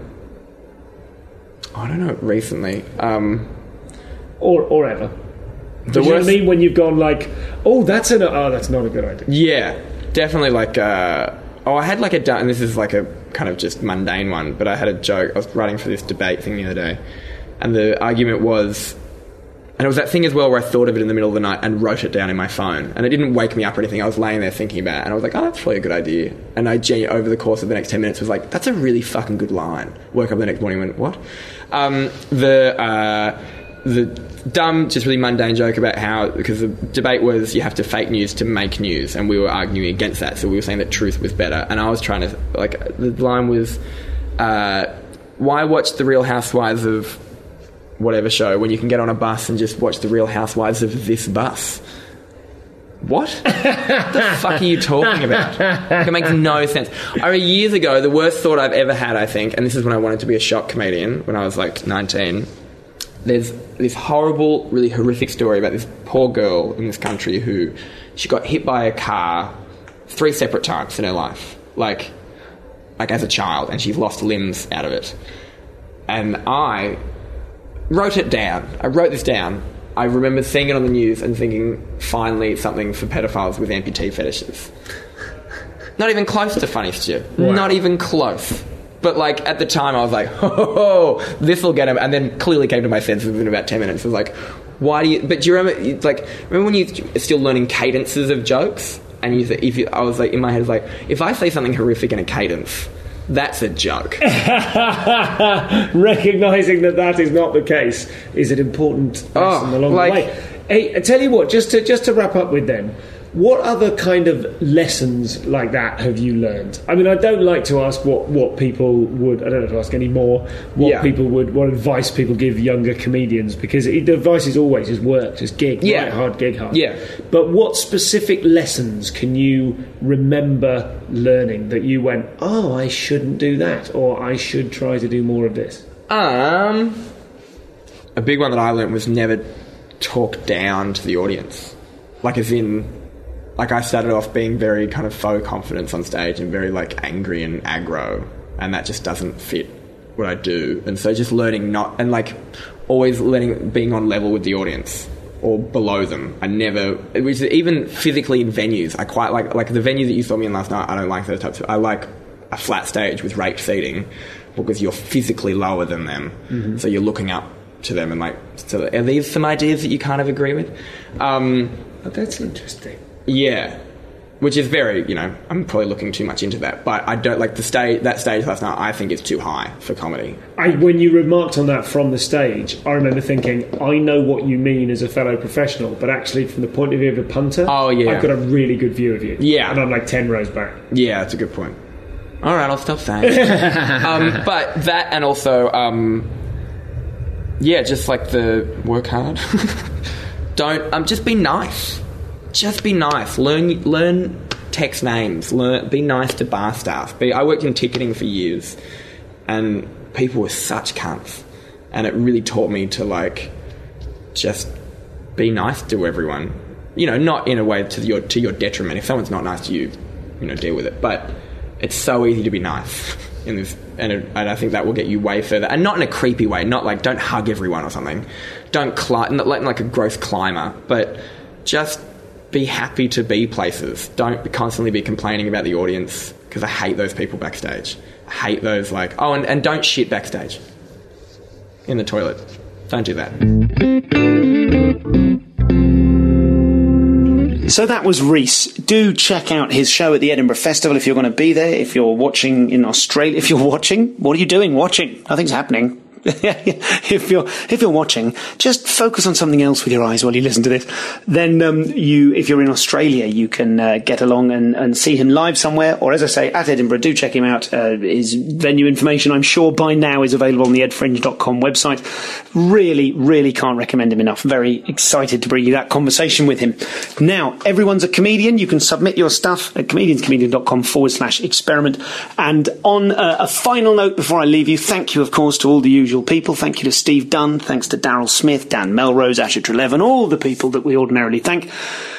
I don't know, recently. Um, or or ever. The Do you know worst... what I mean? When you've gone like, oh, that's an oh, that's not a good idea. Yeah, definitely like... Uh, oh, I had like a... And this is like a kind of just mundane one, but I had a joke. I was writing for this debate thing the other day, and the argument was... And it was that thing as well where I thought of it in the middle of the night and wrote it down in my phone. And it didn't wake me up or anything. I was laying there thinking about it. And I was like, oh, that's probably a good idea. And I, genu- over the course of the next ten minutes, was like, that's a really fucking good line. Woke up the next morning and went, what? Um, the, uh, the dumb, just really mundane joke about how... Because the debate was you have to fake news to make news. And we were arguing against that. So we were saying that truth was better. And I was trying to... Like, the line was, uh, why watch The Real Housewives of... whatever show when you can get on a bus and just watch The Real Housewives of this bus? What the fuck are you talking about? Like, it makes no sense. I mean, years ago, the worst thought I've ever had, I think, and this is when I wanted to be a shock comedian when I was like nineteen, there's this horrible, really horrific story about this poor girl in this country who she got hit by a car three separate times in her life, like like as a child, and she's lost limbs out of it. And I wrote it down. I wrote this down. I remember seeing it on the news and thinking, finally, something for pedophiles with amputee fetishes. Not even close to funny, Stu. Wow. Not even close. But, like, at the time, I was like, ho, ho, ho, this'll get him. And then clearly came to my senses within about ten minutes. I was like, why do you... But do you remember, like, remember when you're still learning cadences of jokes? And you, if you, I was like, in my head, I was like, if I say something horrific in a cadence... That's a joke. Recognising that that is not the case is an important lesson oh, along like, the way. Hey, I tell you what, just to just to wrap up with then, what other kind of lessons like that have you learned? I mean, I don't like to ask what, what people would... I don't have to ask any more what yeah. people would... What advice people give younger comedians, because it, the advice is always just work, just gig, yeah. write hard, gig hard. Yeah. But what specific lessons can you remember learning that you went, oh, I shouldn't do that, or I should try to do more of this? Um... a big one that I learned was never talk down to the audience. Like, as in, like, I started off being very kind of faux confidence on stage and very, like, angry and aggro, and that just doesn't fit what I do. And so just learning not, and, like, always learning, being on level with the audience or below them. I never, which is even physically in venues, I quite like, like the venue that you saw me in last night, I don't like those types of, I like a flat stage with raked seating because you're physically lower than them. Mm-hmm. So you're looking up to them and like, so are these some ideas that you kind of agree with? Um, oh, that's interesting. Yeah. Which is very, you know, I'm probably looking too much into that, but I don't like the stage. That stage last night, I think is too high for comedy. I, when you remarked on that from the stage, I remember thinking, I know what you mean as a fellow professional, but actually, from the point of view of a punter, oh yeah, I've got a really good view of you. Yeah, and I'm like ten rows back. Yeah, that's a good point. All right, I'll stop saying. um, but that, and also, um, yeah, just like the work hard. Don't um, just be nice. Just be nice. Learn learn text names. Learn be nice to bar staff. Be, I worked in ticketing for years, and people were such cunts, and it really taught me to like just be nice to everyone. You know, not in a way to your to your detriment. If someone's not nice to you, you know, deal with it. But it's so easy to be nice in this, and, it, and I think that will get you way further. And not in a creepy way. Not like don't hug everyone or something. Don't climb. Not like, like a gross climber, but just be happy to be places. Don't constantly be complaining about the audience, because I hate those people backstage. I hate those like, oh, and, and don't shit backstage in the toilet. Don't do that. So that was Rhys. Do check out his show at the Edinburgh Festival if you're going to be there. If you're watching in Australia, if you're watching, what are you doing watching? Nothing's happening. if you're if you're watching, just focus on something else with your eyes while you listen to this. Then um, you, if you're in Australia, you can uh, get along and, and see him live somewhere. Or as I say, at Edinburgh, do check him out. Uh, his venue information, I'm sure by now, is available on the ed fringe dot com website. Really, really can't recommend him enough. Very excited to bring you that conversation with him. Now, everyone's a comedian. You can submit your stuff at comedianscomedian.com forward slash experiment. And on uh, a final note before I leave you, thank you, of course, to all the usual people. Thank you to Steve Dunn, thanks to Daryl Smith, Dan Melrose, Asher Trelevan, all the people that we ordinarily thank.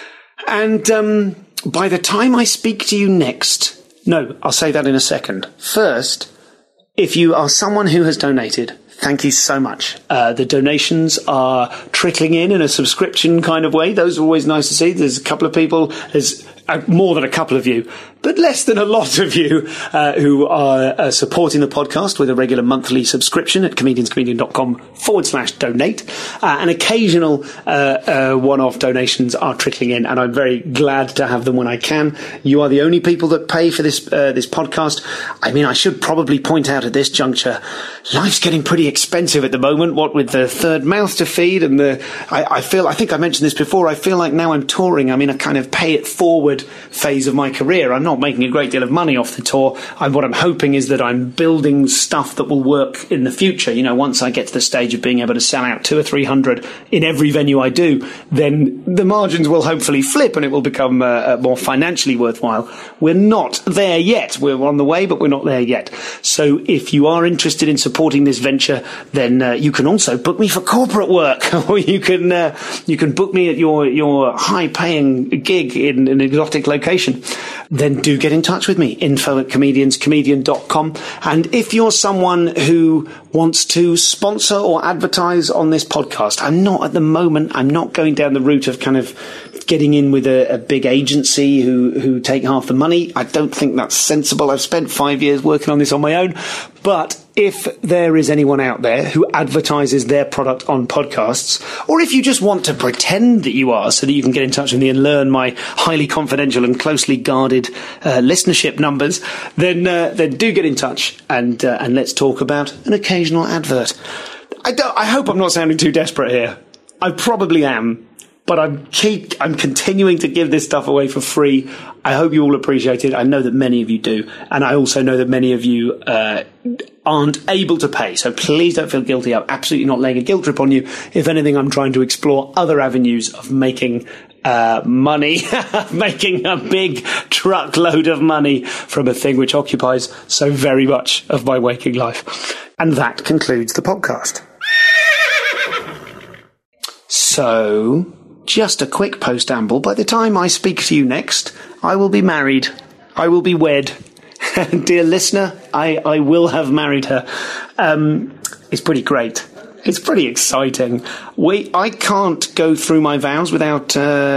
And um, by the time I speak to you next, no, I'll say that in a second. First, if you are someone who has donated, thank you so much. Uh, the donations are trickling in in a subscription kind of way. Those are always nice to see. There's a couple of people, there's uh, more than a couple of you, but less than a lot of you uh, who are uh, supporting the podcast with a regular monthly subscription at comedianscomedian.com forward slash donate. Uh, and occasional uh, uh, one-off donations are trickling in, and I'm very glad to have them when I can. You are the only people that pay for this uh, this podcast. I mean, I should probably point out at this juncture, life's getting pretty expensive at the moment, what with the third mouth to feed and the... I, I feel, I think I mentioned this before, I feel like now I'm touring, I'm in a kind of pay-it-forward phase of my career. I'm not making a great deal of money off the tour. I, what I'm hoping is that I'm building stuff that will work in the future. You know, once I get to the stage of being able to sell out two or three hundred in every venue I do, then the margins will hopefully flip and it will become uh, more financially worthwhile. We're not there yet. We're on the way, but we're not there yet. So if you are interested in supporting this venture, then uh, you can also book me for corporate work, or you can uh, you can book me at your your high paying gig in an exotic location. Then do get in touch with me, info at comedianscomedian dot com. And if you're someone who wants to sponsor or advertise on this podcast, I'm not at the moment, I'm not going down the route of kind of getting in with a, a big agency who, who take half the money. I don't think that's sensible. I've spent five years working on this on my own. But if there is anyone out there who advertises their product on podcasts, or if you just want to pretend that you are so that you can get in touch with me and learn my highly confidential and closely guarded uh, listenership numbers, then uh, then do get in touch and uh, and let's talk about an occasional advert. I, don't, I hope I'm not sounding too desperate here. I probably am. But I'm keep, I'm continuing to give this stuff away for free. I hope you all appreciate it. I know that many of you do. And I also know that many of you uh, aren't able to pay. So please don't feel guilty. I'm absolutely not laying a guilt trip on you. If anything, I'm trying to explore other avenues of making uh, money, making a big truckload of money from a thing which occupies so very much of my waking life. And that concludes the podcast. So, just a quick postamble. By the time I speak to you next, I will be married. I will be wed. Dear listener, I, I will have married her. Um, it's pretty great. It's pretty exciting. We, I can't go through my vows without uh,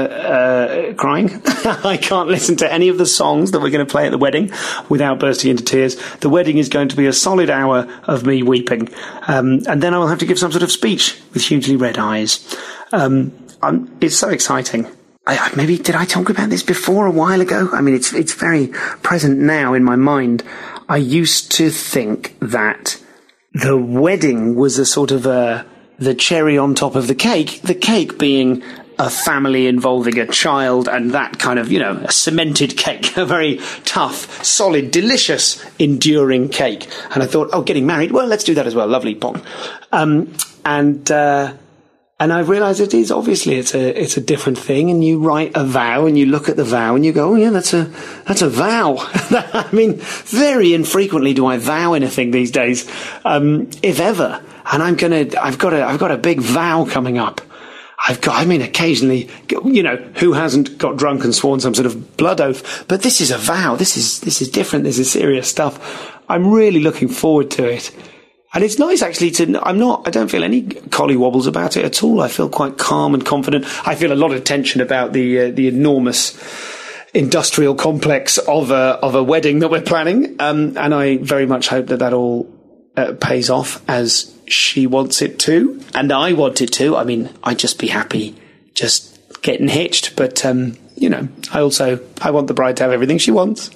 uh, crying. I can't listen to any of the songs that we're going to play at the wedding without bursting into tears. The wedding is going to be a solid hour of me weeping. Um, and then I will have to give some sort of speech with hugely red eyes. Um, I'm, it's so exciting. I, maybe, did I talk about this before a while ago? I mean, it's, it's very present now in my mind. I used to think that the wedding was a sort of a, the cherry on top of the cake, the cake being a family involving a child and that kind of, you know, a cemented cake, a very tough, solid, delicious, enduring cake. And I thought, oh, getting married, well, let's do that as well. Lovely, pong. Um, and, uh, and I realised it is obviously it's a it's a different thing, and you write a vow and you look at the vow and you go, oh yeah, that's a that's a vow. I mean, very infrequently do I vow anything these days, um, if ever. And I'm gonna, I've got a I've got a big vow coming up. I've got, I mean, occasionally, you know, who hasn't got drunk and sworn some sort of blood oath? But this is a vow. This is this is different. This is serious stuff. I'm really looking forward to it. And it's nice, actually, to, I'm not, I don't feel any collywobbles about it at all. I feel quite calm and confident. I feel a lot of tension about the, uh, the enormous industrial complex of a, of a wedding that we're planning. Um, and I very much hope that that all uh, pays off as she wants it to. And I want it to. I mean, I'd just be happy just getting hitched. But, um, you know, I also, I want the bride to have everything she wants.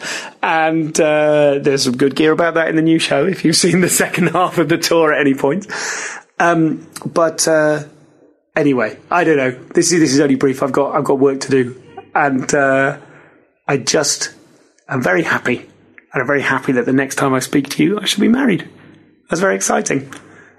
And uh, there's some good gear about that in the new show, if you've seen the second half of the tour at any point. Um, but uh, anyway, I don't know. This is this is only brief. I've got I've got work to do. And uh, I just, I'm very happy. And I'm very happy that the next time I speak to you, I shall be married. That's very exciting.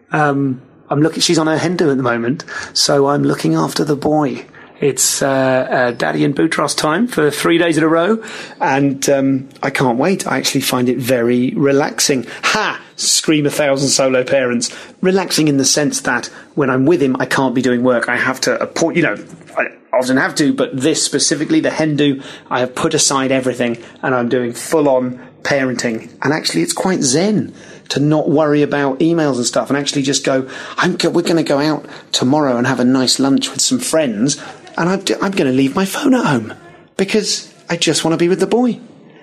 Um, I'm looking, she's on her hen do at the moment, so I'm looking after the boy. It's uh, uh, Daddy and Boutros time for three days in a row, and um, I can't wait. I actually find it very relaxing. Ha! Scream a thousand solo parents. Relaxing in the sense that when I'm with him, I can't be doing work. I have to, appoint, you know, I often have to, but this specifically, the hen do, I have put aside everything, and I'm doing full-on parenting. And actually, it's quite zen to not worry about emails and stuff, and actually just go, I'm go- we're going to go out tomorrow and have a nice lunch with some friends, and I'm, d- I'm going to leave my phone at home because I just want to be with the boy.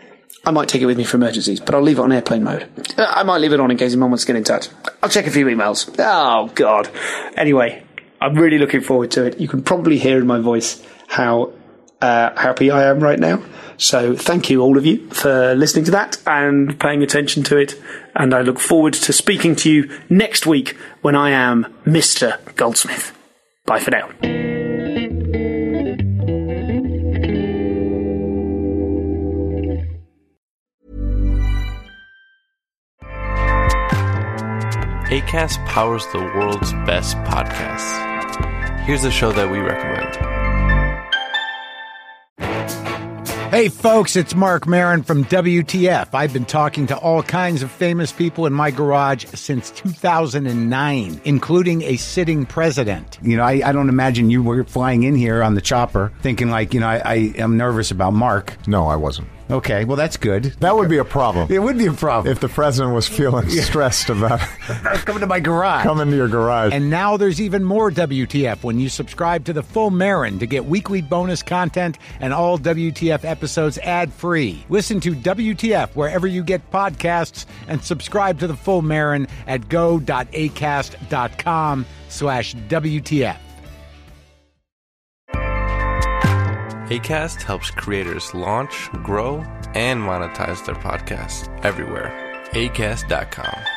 I might take it with me for emergencies, but I'll leave it on airplane mode. I might leave it on in case your mum wants to get in touch. I'll check a few emails. Oh, God. Anyway, I'm really looking forward to it. You can probably hear in my voice how uh, happy I am right now. So thank you, all of you, for listening to that and paying attention to it. And I look forward to speaking to you next week when I am Mister Goldsmith. Bye for now. Acast powers the world's best podcasts. Here's a show that we recommend. Hey folks, it's Mark Maron from W T F. I've been talking to all kinds of famous people in my garage since two thousand nine, including a sitting president. You know, I, I don't imagine you were flying in here on the chopper thinking like, you know, I, I am nervous about Mark. No, I wasn't. Okay, well, that's good. That would be a problem. It would be a problem. If the president was feeling yeah. stressed about coming to my garage. Coming to your garage. And now there's even more W T F when you subscribe to the Full Marin to get weekly bonus content and all W T F episodes ad-free. Listen to W T F wherever you get podcasts and subscribe to the Full Marin at go.acast.com slash WTF. Acast helps creators launch, grow, and monetize their podcasts everywhere. Acast dot com.